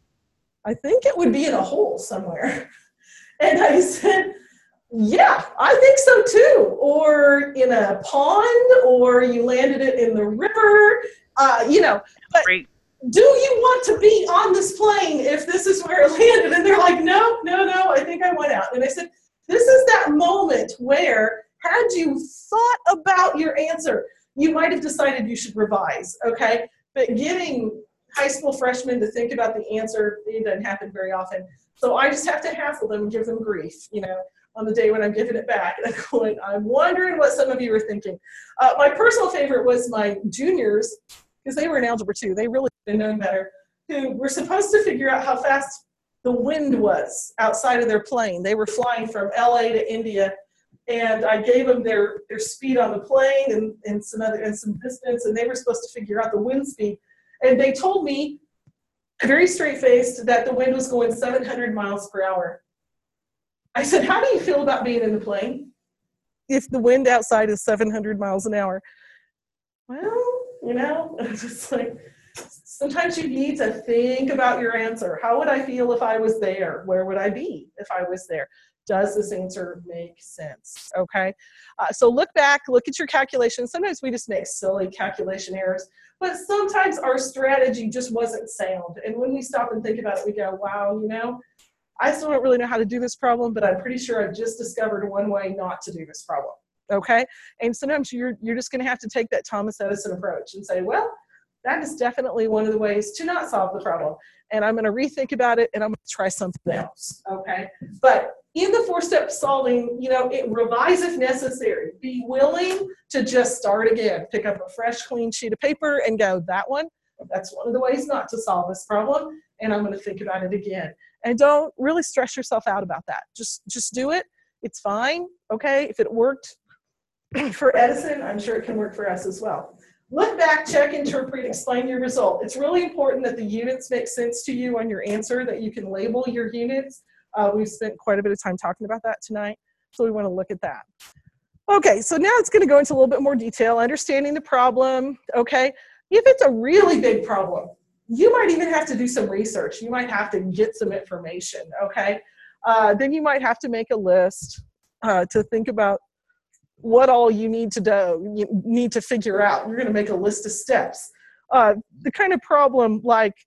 I think it would be in a hole somewhere. And I said, yeah, I think so too. Or in a pond, or you landed it in the river, uh, you know. But Great. Do you want to be on this plane if this is where it landed? And they're like, no, no, no, I think I went out. And I said, this is that moment where, had you thought about your answer, you might have decided you should revise, okay? But getting high school freshmen to think about the answer, it doesn't happen very often. So I just have to hassle them and give them grief, you know, on the day when I'm giving it back. And I'm going, I'm wondering what some of you are thinking. Uh, my personal favorite was my juniors, because they were in Algebra two. They really should have known better, who were supposed to figure out how fast the wind was outside of their plane. They were flying from L A to India, and I gave them their, their speed on the plane and, and some other and some distance, and they were supposed to figure out the wind speed. And they told me, very straight-faced, that the wind was going seven hundred miles per hour. I said, how do you feel about being in the plane if the wind outside is seven hundred miles an hour? Well, you know, it's just like, sometimes you need to think about your answer. How would I feel if I was there? Where would I be if I was there? Does this answer make sense? Okay, uh, so look back, look at your calculations. Sometimes we just make silly calculation errors, but sometimes our strategy just wasn't sound. And when we stop and think about it, we go, wow, you know, I still don't really know how to do this problem, but I'm pretty sure I've just discovered one way not to do this problem. Okay, and sometimes you're, you're just going to have to take that Thomas Edison approach and say, well, that is definitely one of the ways to not solve the problem. And I'm going to rethink about it, and I'm going to try something else, okay? But in the four-step solving, you know, it revise if necessary. Be willing to just start again. Pick up a fresh, clean sheet of paper and go, that one, that's one of the ways not to solve this problem, and I'm going to think about it again. And don't really stress yourself out about that. Just, just do it. It's fine, okay? If it worked for Edison, I'm sure it can work for us as well. Look back, check, interpret, explain your result. It's really important that the units make sense to you on your answer, that you can label your units. Uh, we've spent quite a bit of time talking about that tonight, so we want to look at that. Okay, so now it's going to go into a little bit more detail, understanding the problem, okay? If it's a really big problem, you might even have to do some research. You might have to get some information, okay? Uh, then you might have to make a list uh, to think about what all you need to do, you need to figure out. We're going to make a list of steps. Uh, the kind of problem like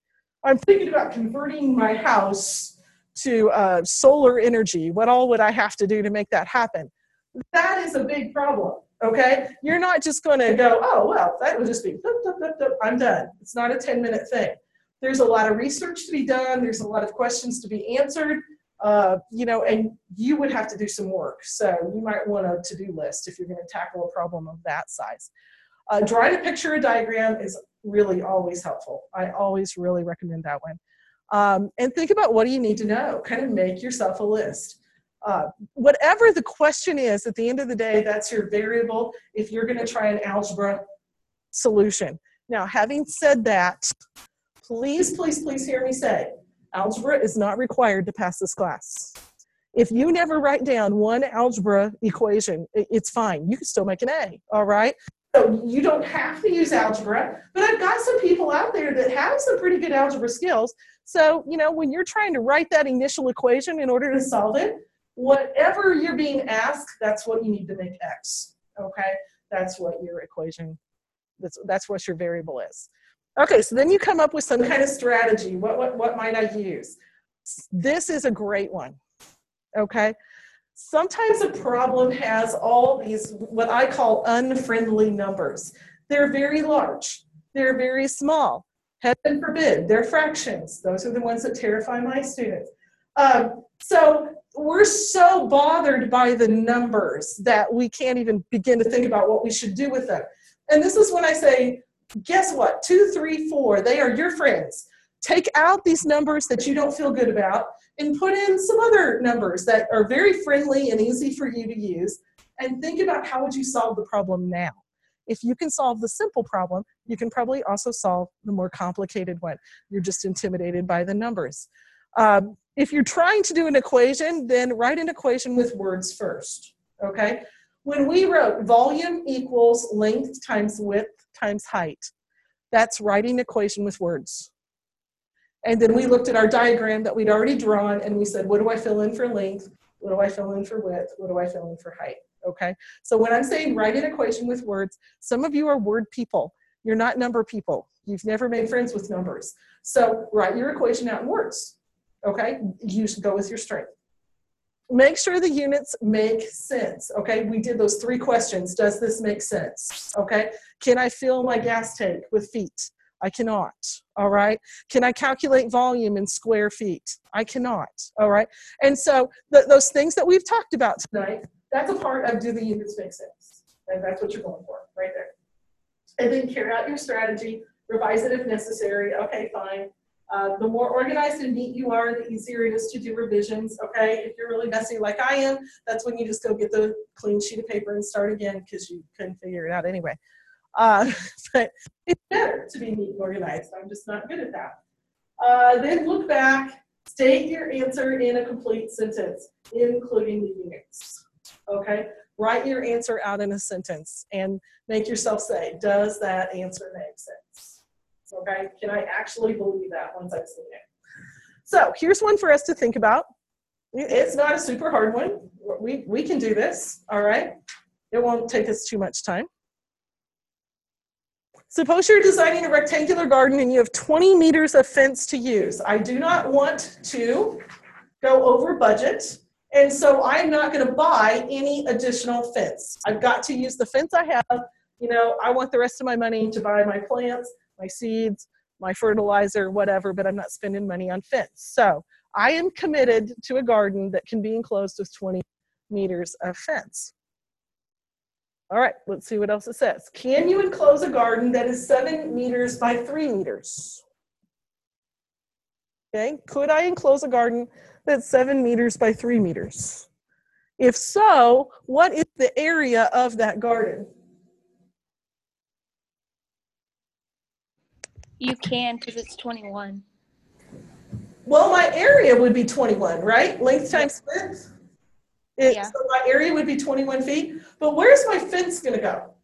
I'm thinking about converting my house to uh, solar energy. What all would I have to do to make that happen? That is a big problem, okay? You're not just going to go, oh, well, that would just be, dup, dup, dup, dup, I'm done. It's not a ten-minute thing. There's a lot of research to be done. There's a lot of questions to be answered, uh, you know, and you would have to do some work. So you might want a to-do list if you're going to tackle a problem of that size. Uh, drawing a picture or diagram is really always helpful. I always really recommend that one. Um, and think about what do you need to know. Kind of make yourself a list. Uh, whatever the question is, at the end of the day, that's your variable if you're going to try an algebra solution. Now, having said that, please, please, please hear me say, algebra is not required to pass this class. If you never write down one algebra equation, it's fine. You can still make an A, all right? So you don't have to use algebra, but I've got some people out there that have some pretty good algebra skills. So, you know, when you're trying to write that initial equation in order to solve it, whatever you're being asked, that's what you need to make X, okay? That's what your equation, that's, that's what your variable is. Okay, so then you come up with some kind of strategy. What, what, what might I use? This is a great one, okay? Sometimes a problem has all these, what I call unfriendly numbers. They're very large. They're very small. Heaven forbid, they're fractions. Those are the ones that terrify my students. Um, so we're so bothered by the numbers that we can't even begin to think about what we should do with them. And this is when I say, guess what? Two, three, four, they are your friends. Take out these numbers that you don't feel good about and put in some other numbers that are very friendly and easy for you to use, and think about how would you solve the problem now. If you can solve the simple problem, you can probably also solve the more complicated one. You're just intimidated by the numbers. Um, if you're trying to do an equation, then write an equation with words first, okay? When we wrote volume equals length times width times height, that's writing an equation with words. And then we looked at our diagram that we'd already drawn and we said, what do I fill in for length? What do I fill in for width? What do I fill in for height? Okay, so when I'm saying write an equation with words, some of you are word people. You're not number people. You've never made friends with numbers. So write your equation out in words, okay? You should go with your strength. Make sure the units make sense, okay? We did those three questions. Does this make sense, okay? Can I fill my gas tank with feet? I cannot, all right? Can I calculate volume in square feet? I cannot, all right? And so th those things that we've talked about tonight, that's a part of do the units make sense? And that's what you're going for right there. And then carry out your strategy, revise it if necessary. Okay, fine. Uh, the more organized and neat you are, the easier it is to do revisions, okay? If you're really messy like I am, that's when you just go get the clean sheet of paper and start again because you couldn't figure it out anyway. Uh, but it's better to be neat and organized. I'm just not good at that. Uh, then look back, state your answer in a complete sentence, including the units. Okay, write your answer out in a sentence and make yourself say, does that answer make sense? Okay, can I actually believe that once I've seen it? So here's one for us to think about. It's not a super hard one. We, we can do this, all right? It won't take us too much time. Suppose you're designing a rectangular garden and you have twenty meters of fence to use. I do not want to go over budget. And so I'm not going to buy any additional fence. I've got to use the fence I have. You know, I want the rest of my money to buy my plants, my seeds, my fertilizer, whatever, but I'm not spending money on fence. So I am committed to a garden that can be enclosed with twenty meters of fence. All right, let's see what else it says. Can you enclose a garden that is seven meters by three meters? Okay, could I enclose a garden that's seven meters by three meters? If so, what is the area of that garden? You can because it's twenty-one. Well, my area would be twenty-one, right? Length times width. It, Yeah. So my area would be twenty-one feet. But where's my fence going to go?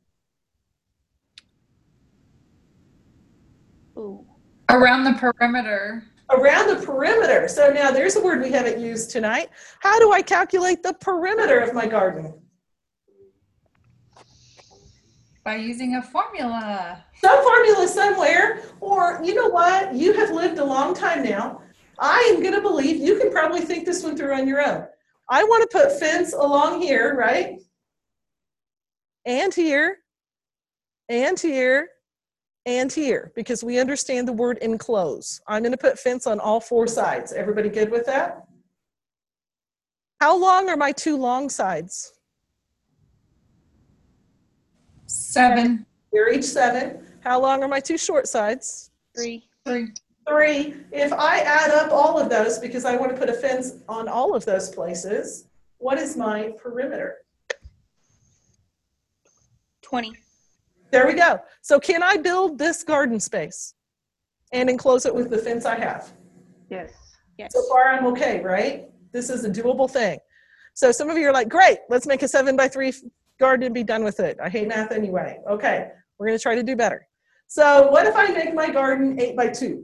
Ooh. Around the perimeter. Around the perimeter. So now there's a word we haven't used tonight. How do I calculate the perimeter of my garden? By using a formula. Some formula somewhere, or you know what? You have lived a long time now. I am going to believe you can probably think this one through on your own. I want to put fence along here, right? And here, and here, and here, because we understand the word enclose. I'm going to put fence on all four sides. Everybody good with that? How long are my two long sides? Seven. They're each seven. How long are my two short sides? Three. Three. Three. If I add up all of those, because I want to put a fence on all of those places, what is my perimeter? twenty. There we go. So can I build this garden space and enclose it with the fence I have? Yes. Yes. So far I'm okay, right? This is a doable thing. So some of you are like, great, let's make a seven by three garden and be done with it. I hate math anyway. Okay, we're gonna try to do better. So what if I make my garden eight by two?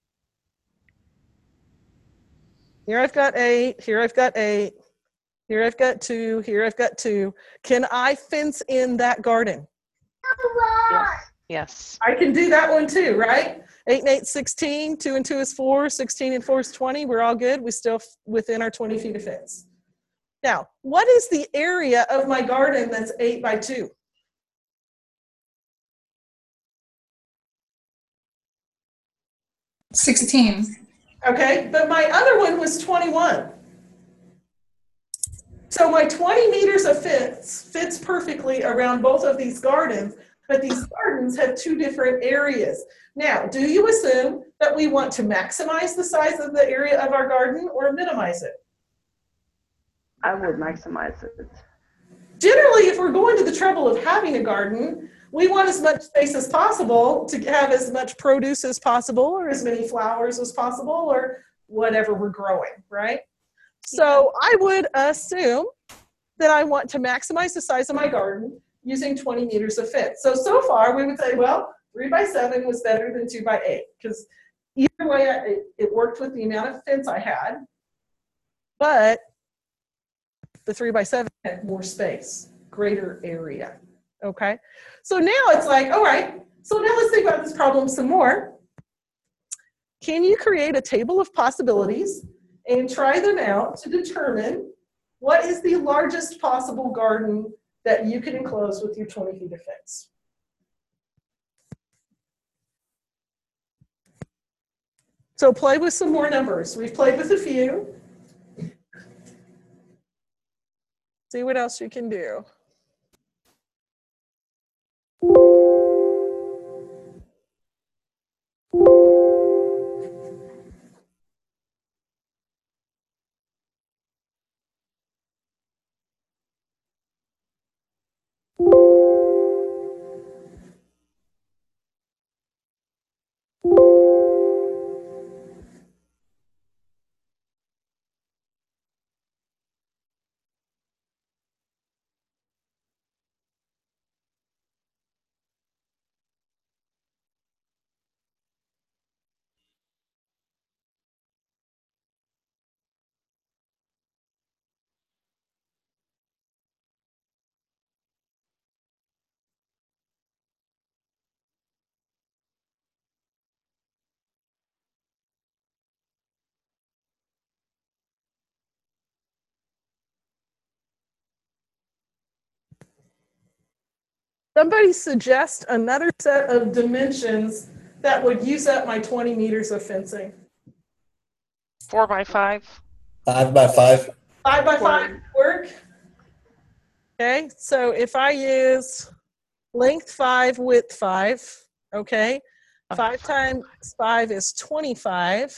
Here I've got eight, here I've got eight, here I've got two, here I've got two. Can I fence in that garden? Yes. Yes. I can do that one too, right? Eight and eight, sixteen, two and two is four, sixteen and four is twenty. We're all good. We still within our twenty feet of fence. Now, what is the area of my garden that's eight by two? Sixteen. Okay, but my other one was twenty-one. So my twenty meters of fence fits perfectly around both of these gardens, but these gardens have two different areas. Now, do you assume that we want to maximize the size of the area of our garden or minimize it? I would maximize it. Generally, if we're going to the trouble of having a garden, we want as much space as possible to have as much produce as possible or as many flowers as possible or whatever we're growing, right? So I would assume that I want to maximize the size of my garden using twenty meters of fence. So, so far we would say, well, three by seven was better than two by eight because either way I, it, it worked with the amount of fence I had, but the three by seven had more space, greater area, okay? So now it's like, all right, so now let's think about this problem some more. Can you create a table of possibilities and try them out to determine what is the largest possible garden that you can enclose with your twenty feet of fence? So play with some more numbers. We've played with a few. See what else you can do. Somebody suggest another set of dimensions that would use up my twenty meters of fencing. Four by five. Five by five. Five by five work. Okay, so if I use length five, width five, okay, five times five is twenty-five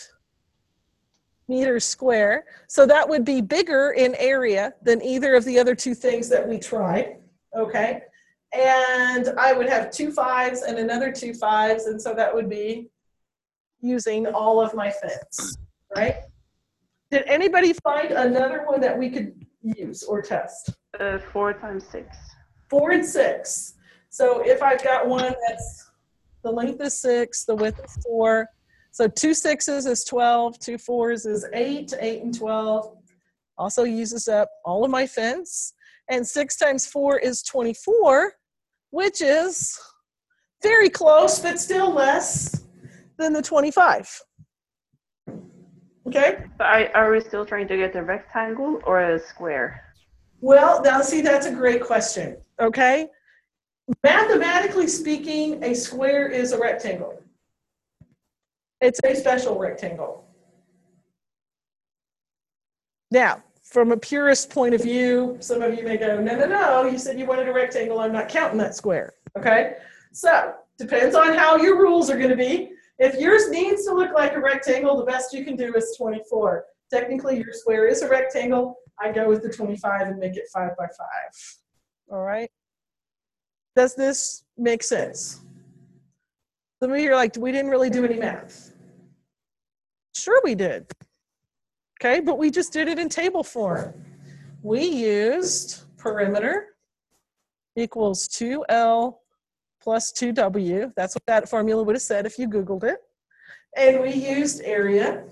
meters square. So that would be bigger in area than either of the other two things that we tried, okay? And I would have two fives and another two fives, and so that would be using all of my fence, right? Did anybody find another one that we could use or test? Uh, four times six. Four and six. So if I've got one that's, the length is six, the width is four. So two sixes is twelve, two fours is eight, eight and twelve. Also uses up all of my fence. And six times four is twenty-four. which is very close, but still less than the twenty-five. Okay? Are, are we still trying to get a rectangle or a square? Well, now see, that's a great question. Okay? Mathematically speaking, a square is a rectangle. It's a special rectangle. Now, from a purist point of view, some of you may go, no, no, no, you said you wanted a rectangle, I'm not counting that square, okay? So, depends on how your rules are gonna be. If yours needs to look like a rectangle, the best you can do is twenty-four. Technically, your square is a rectangle. I go with the twenty-five and make it five by five, all right? Does this make sense? Some of you are like, we didn't really do any math. Sure we did. Okay, but we just did it in table form. We used perimeter equals two L plus two W. That's what that formula would have said if you Googled it. And we used area.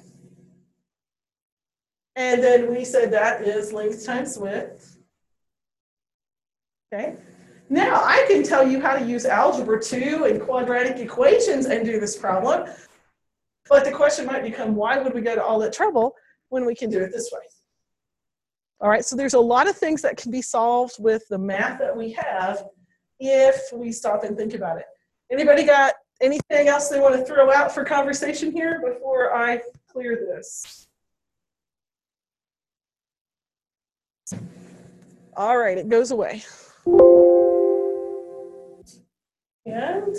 And then we said that is length times width. Okay. Now I can tell you how to use algebra two and quadratic equations and do this problem. But the question might become, why would we go to all that trouble when we can do it this way? All right, so there's a lot of things that can be solved with the math that we have if we stop and think about it. Anybody got anything else they want to throw out for conversation here before I clear this? All right, it goes away. And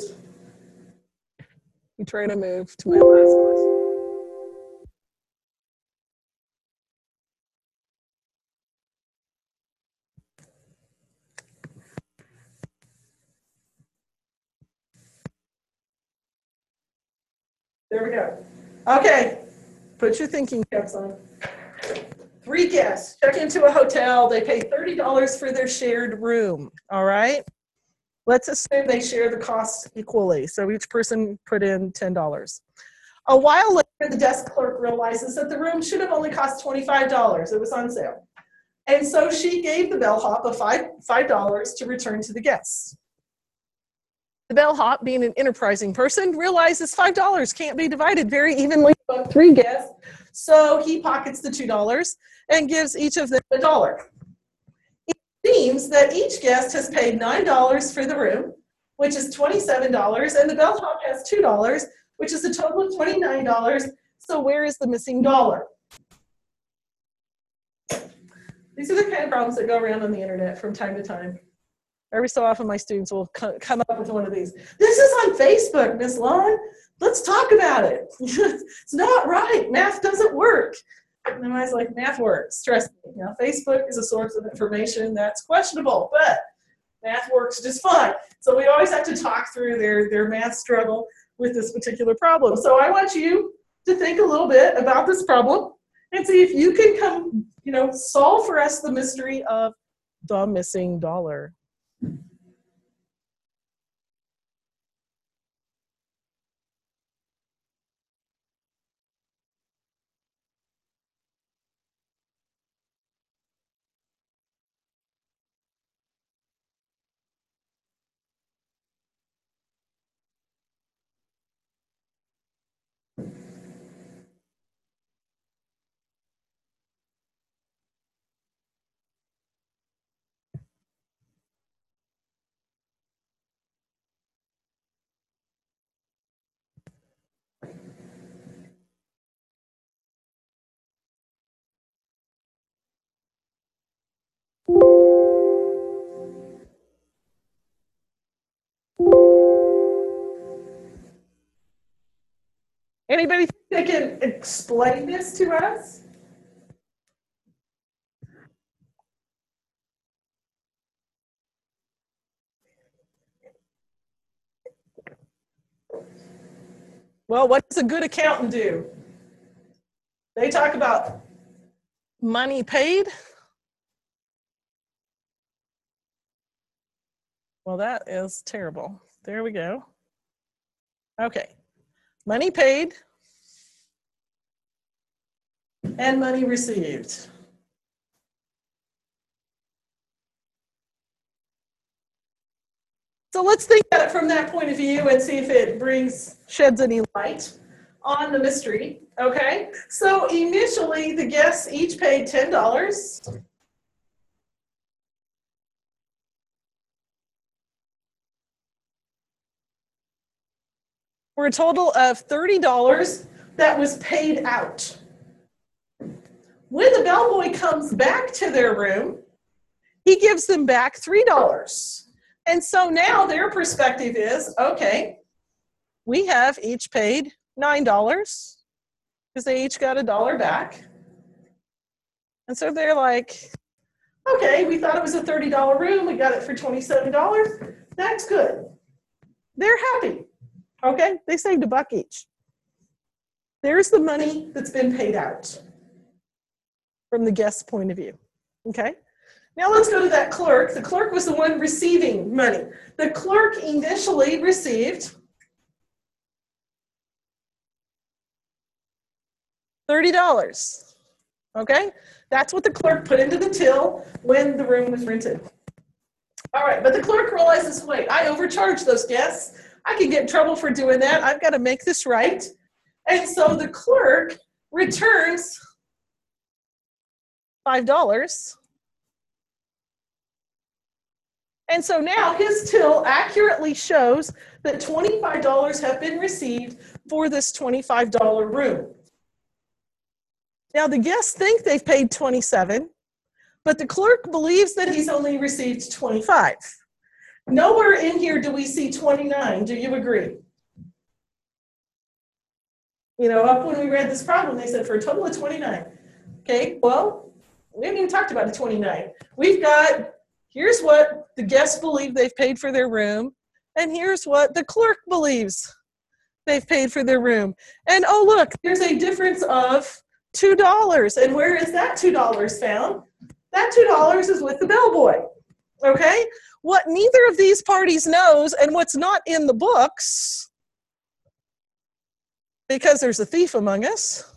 we try to move to my last question. There we go. Okay, put your thinking caps on. Three guests check into a hotel. They pay thirty dollars for their shared room, all right? Let's assume they share the costs equally. So each person put in ten dollars. A while later, the desk clerk realizes that the room should have only cost twenty-five dollars. It was on sale. And so she gave the bellhop a five, five dollars to return to the guests. The bellhop, being an enterprising person, realizes five dollars can't be divided very evenly among three guests. So he pockets the two dollars and gives each of them a dollar. It seems that each guest has paid nine dollars for the room, which is twenty-seven dollars, and the bellhop has two dollars, which is a total of twenty-nine dollars. So where is the missing dollar? These are the kind of problems that go around on the internet from time to time. Every so often, my students will come up with one of these. This is on Facebook, Miss Lon. Let's talk about it. It's not right. Math doesn't work. And I was like, math works. Trust me. Now, Facebook is a source of information that's questionable, but math works just fine. So we always have to talk through their, their math struggle with this particular problem. So I want you to think a little bit about this problem and see if you can come, you know, solve for us the mystery of the missing dollar. Anybody think they can explain this to us? Well, what does a good accountant do? They talk about money paid. Well, that is terrible. There we go. Okay. Money paid and money received. So let's think about it from that point of view and see if it brings, sheds any light on the mystery, okay? So initially, the guests each paid ten dollars. For a total of thirty dollars that was paid out. When the bellboy comes back to their room, he gives them back three dollars. And so now their perspective is, okay, we have each paid nine dollars because they each got a dollar back. And so they're like, okay, we thought it was a thirty dollar room. We got it for twenty-seven dollars. That's good. They're happy. Okay, they saved a buck each. There's the money that's been paid out from the guest's point of view. Okay, now let's go to that clerk. The clerk was the one receiving money. The clerk initially received thirty dollars. Okay, that's what the clerk put into the till when the room was rented. All right, but the clerk realizes, wait, I overcharged those guests. I could get in trouble for doing that. I've got to make this right. And so the clerk returns five dollars. And so now his till accurately shows that twenty-five dollars have been received for this twenty-five dollar room. Now the guests think they've paid twenty-seven, but the clerk believes that he's only received twenty-five. Nowhere in here do we see twenty-nine. Do you agree? You know, up when we read this problem, they said for a total of twenty-nine. Okay, well, we haven't even talked about the twenty-nine. We've got, here's what the guests believe they've paid for their room, and here's what the clerk believes they've paid for their room. And oh, look, there's a difference of two dollars. And where is that two dollars found? That two dollars is with the bellboy. Okay? What neither of these parties knows, and what's not in the books, because there's a thief among us,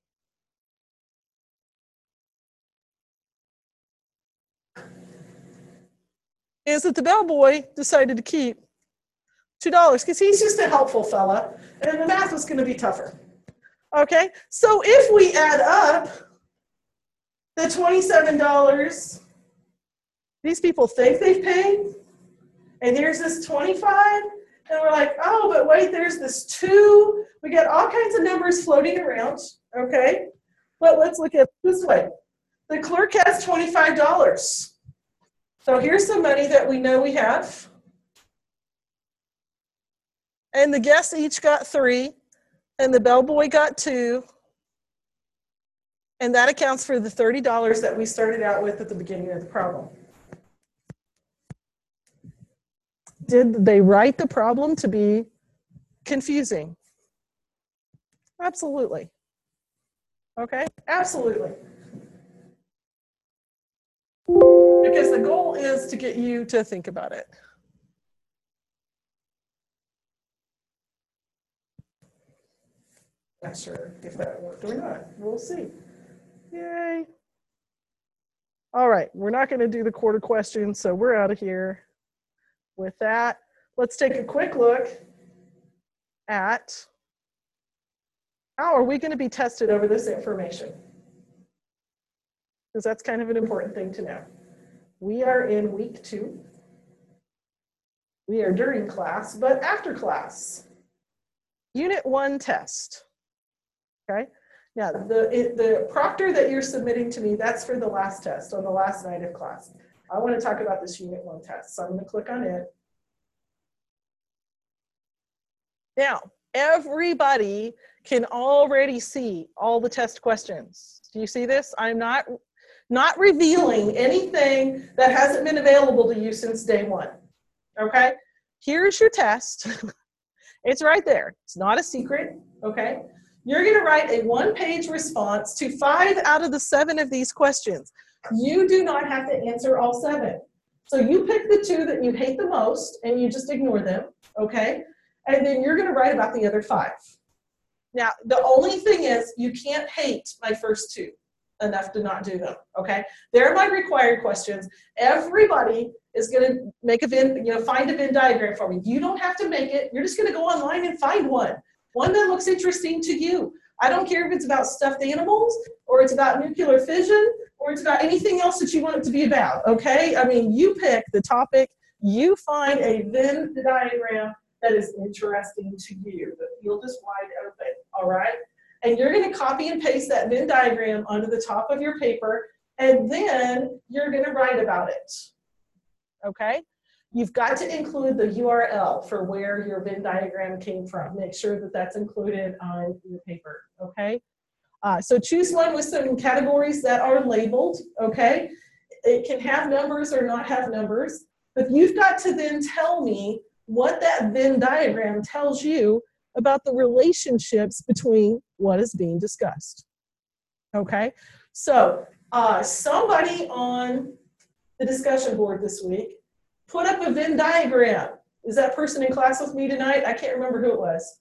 is that the bellboy decided to keep two dollars because he's just a helpful fella, and the math was going to be tougher. Okay? So if we add up the twenty-seven dollars these people think they've paid, and here's this twenty-five, and we're like, oh, but wait, there's this two. We got all kinds of numbers floating around, okay? But let's look at it this way. The clerk has twenty-five dollars. So here's some money that we know we have. And the guests each got three, and the bellboy got two. And that accounts for the thirty dollars that we started out with at the beginning of the problem. Did they write the problem to be confusing? Absolutely. Okay, absolutely. Because the goal is to get you to think about it. Not sure if that worked or not. We'll see. Yay. All right, we're not going to do the quarter question, so we're out of here. With that, let's take a quick look at how are we going to be tested over this information? Because that's kind of an important thing to know. We are in week two. We are during class, but after class. Unit one test. Okay? Now, the, it, the proctor that you're submitting to me, that's for the last test, on the last night of class. I want to talk about this unit one test, so I'm going to click on it. Now, everybody can already see all the test questions. Do you see this? I'm not, not revealing anything that hasn't been available to you since day one. Okay? Here's your test. It's right there. It's not a secret. Okay? You're going to write a one-page response to five out of the seven of these questions. You do not have to answer all seven. So you pick the two that you hate the most and you just ignore them, okay? And then you're going to write about the other five. Now, the only thing is you can't hate my first two, enough to not do them, okay? They're my required questions. Everybody is gonna make a Venn, you know, find a Venn diagram for me. You don't have to make it. You're just gonna go online and find one. One that looks interesting to you. I don't care if it's about stuffed animals, or it's about nuclear fission, or it's about anything else that you want it to be about, okay? I mean, you pick the topic, you find a Venn diagram that is interesting to you. The field is wide open, all right? And you're gonna copy and paste that Venn diagram onto the top of your paper, and then you're gonna write about it, okay? You've got to include the U R L for where your Venn diagram came from. Make sure that that's included on your paper, okay? Uh, so choose one with some categories that are labeled, okay? It can have numbers or not have numbers, but you've got to then tell me what that Venn diagram tells you about the relationships between what is being discussed, okay? So uh, somebody on the discussion board this week put up a Venn diagram. Is that person in class with me tonight? I can't remember who it was.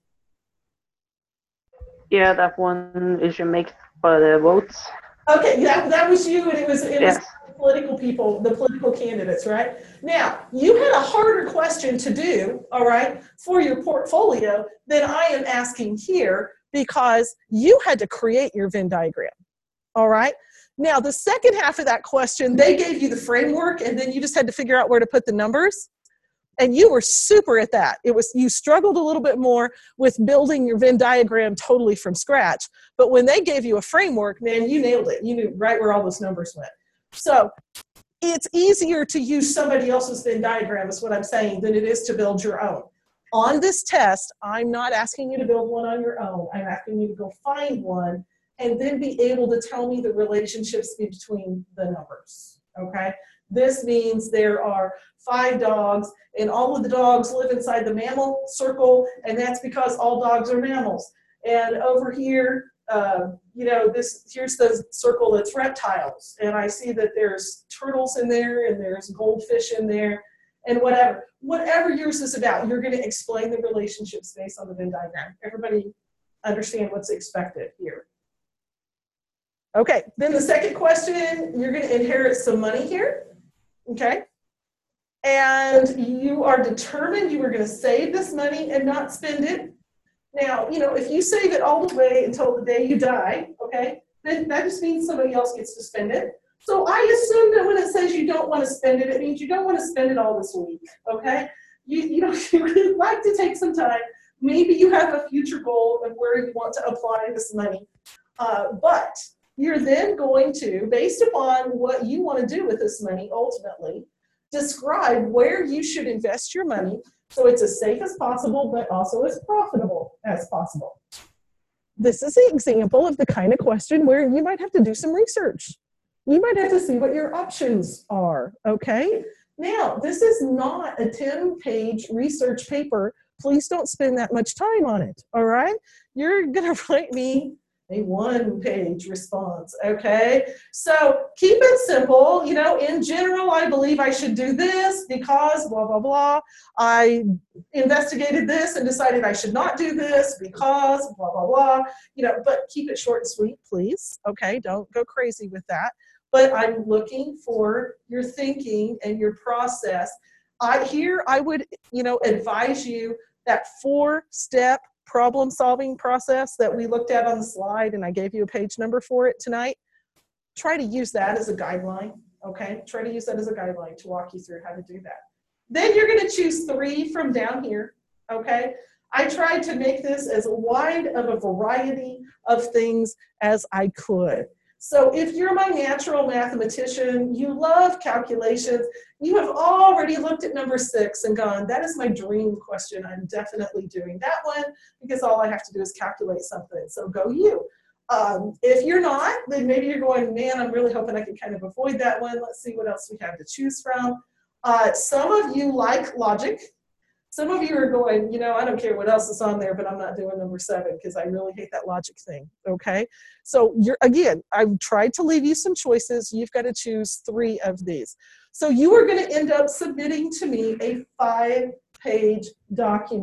Yeah, that one is your make for the votes. Okay, that, that was you, and it was, it Yes. was political people, the political candidates, right? Now, you had a harder question to do, all right, for your portfolio than I am asking here, because you had to create your Venn diagram, all right? Now, the second half of that question, they gave you the framework, and then you just had to figure out where to put the numbers. And you were super at that. It was, you struggled a little bit more with building your Venn diagram totally from scratch. But when they gave you a framework, man, you nailed it. You knew right where all those numbers went. So it's easier to use somebody else's Venn diagram, is what I'm saying, than it is to build your own. On this test, I'm not asking you to build one on your own. I'm asking you to go find one and then be able to tell me the relationships between the numbers, okay? This means there are five dogs, and all of the dogs live inside the mammal circle, and that's because all dogs are mammals. And over here, uh, you know, this here's the circle that's reptiles, and I see that there's turtles in there, and there's goldfish in there, and whatever. Whatever yours is about, you're going to explain the relationships based on the Venn diagram. Everybody understand what's expected here. Okay, then the second question, you're going to inherit some money here, okay? And you are determined you are going to save this money and not spend it. Now, you know, if you save it all the way until the day you die, okay, then that just means somebody else gets to spend it. So I assume that when it says you don't want to spend it, it means you don't want to spend it all this week, okay? You, you know, you would like to take some time. Maybe you have a future goal of where you want to apply this money. Uh, but you're then going to, based upon what you want to do with this money ultimately, describe where you should invest your money so it's as safe as possible, but also as profitable as possible. This is an example of the kind of question where you might have to do some research. You might have to see what your options are, okay? Now, this is not a ten page research paper. Please don't spend that much time on it, all right? You're gonna write me a one page response, okay? So keep it simple. You know, in general, I believe I should do this because blah, blah, blah. I investigated this and decided I should not do this because blah, blah, blah. You know, but keep it short and sweet, please, okay? Don't go crazy with that. But I'm looking for your thinking and your process. I, here, I would, you know, advise you that four-step problem-solving process that we looked at on the slide, and I gave you a page number for it tonight. Try to use that as a guideline, okay? Try to use that as a guideline to walk you through how to do that. Then you're going to choose three from down here, okay? I tried to make this as wide of a variety of things as I could. So if you're my natural mathematician, you love calculations, you have already looked at number six and gone, that is my dream question. I'm definitely doing that one because all I have to do is calculate something. So go you. Um, if you're not, then maybe you're going, man, I'm really hoping I can kind of avoid that one. Let's see what else we have to choose from. Uh, some of you like logic. Some of you are going, you know, I don't care what else is on there, but I'm not doing number seven because I really hate that logic thing, okay? So you're, again, I've tried to leave you some choices. You've got to choose three of these. So you are going to end up submitting to me a five-page document.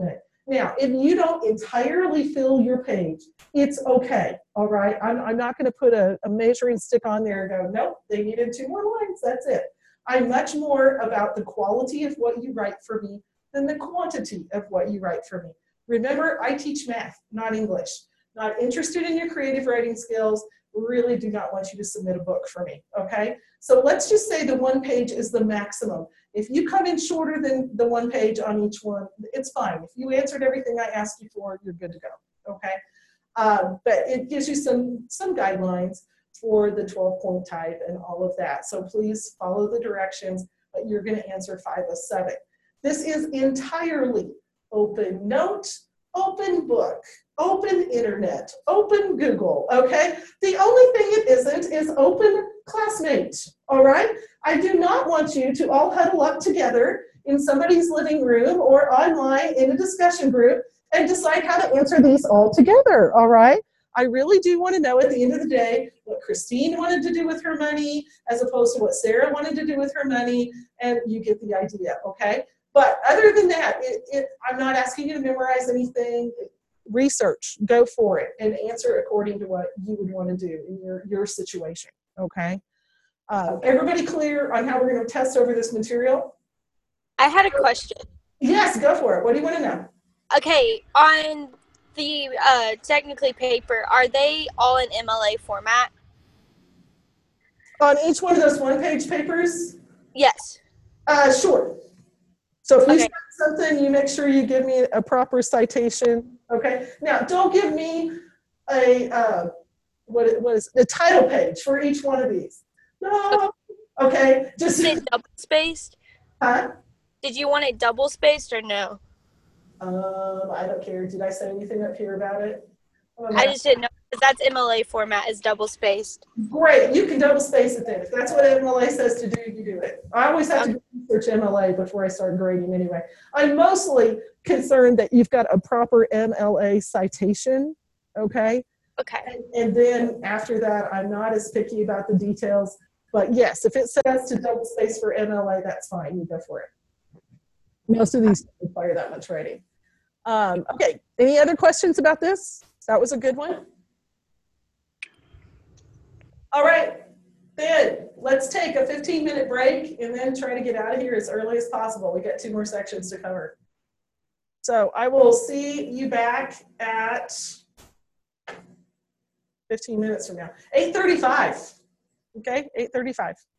Now, if you don't entirely fill your page, it's okay, all right? I'm, I'm not gonna put a, a measuring stick on there and go, nope, they needed two more lines, that's it. I'm much more about the quality of what you write for me than the quantity of what you write for me. Remember, I teach math, not English. Not interested in your creative writing skills, really do not want you to submit a book for me, okay? So let's just say the one page is the maximum. If you come in shorter than the one page on each one, it's fine. If you answered everything I asked you for, you're good to go, okay? Um, but it gives you some, some guidelines for the twelve point type and all of that. So please follow the directions, but you're gonna answer five of seven. This is entirely open note, open book, open internet, open Google, okay? The only thing it isn't is open classmate, all right? I do not want you to all huddle up together in somebody's living room or online in a discussion group and decide how to answer these all together, all right? I really do want to know at the end of the day what Christine wanted to do with her money as opposed to what Sarah wanted to do with her money, and you get the idea, okay? But other than that, it, it, I'm not asking you to memorize anything. Research, go for it, and answer according to what you would want to do in your, your situation, okay? Uh, everybody clear on how we're going to test over this material? I had a question. Yes, go for it. What do you want to know? Okay, on the uh, technically paper, are they all in M L A format? On each one of those one-page papers? Yes. Uh, sure. So if you Okay. start something, you make sure you give me a proper citation, okay? Now, don't give me a, uh, what, it- what is, the title page for each one of these. No, okay, just, Is it double spaced? huh? Did you want it double spaced or no? Um, I don't care. Did I say anything up here about it? Oh, I no. just didn't know because that's M L A format is double spaced. Great, you can double space it then. If that's what M L A says to do, you do it. I always have to research M L A before I start grading anyway. I'm mostly concerned that you've got a proper M L A citation, okay? Okay. And, and then after that, I'm not as picky about the details. But yes, if it says to double space for M L A, that's fine. You go for it. Most of these don't require that much writing. Um, okay, any other questions about this? That was a good one. All right, then let's take a fifteen minute break and then try to get out of here as early as possible. We got two more sections to cover. So I will see you back at fifteen minutes from now. eight thirty-five, okay, eight thirty-five.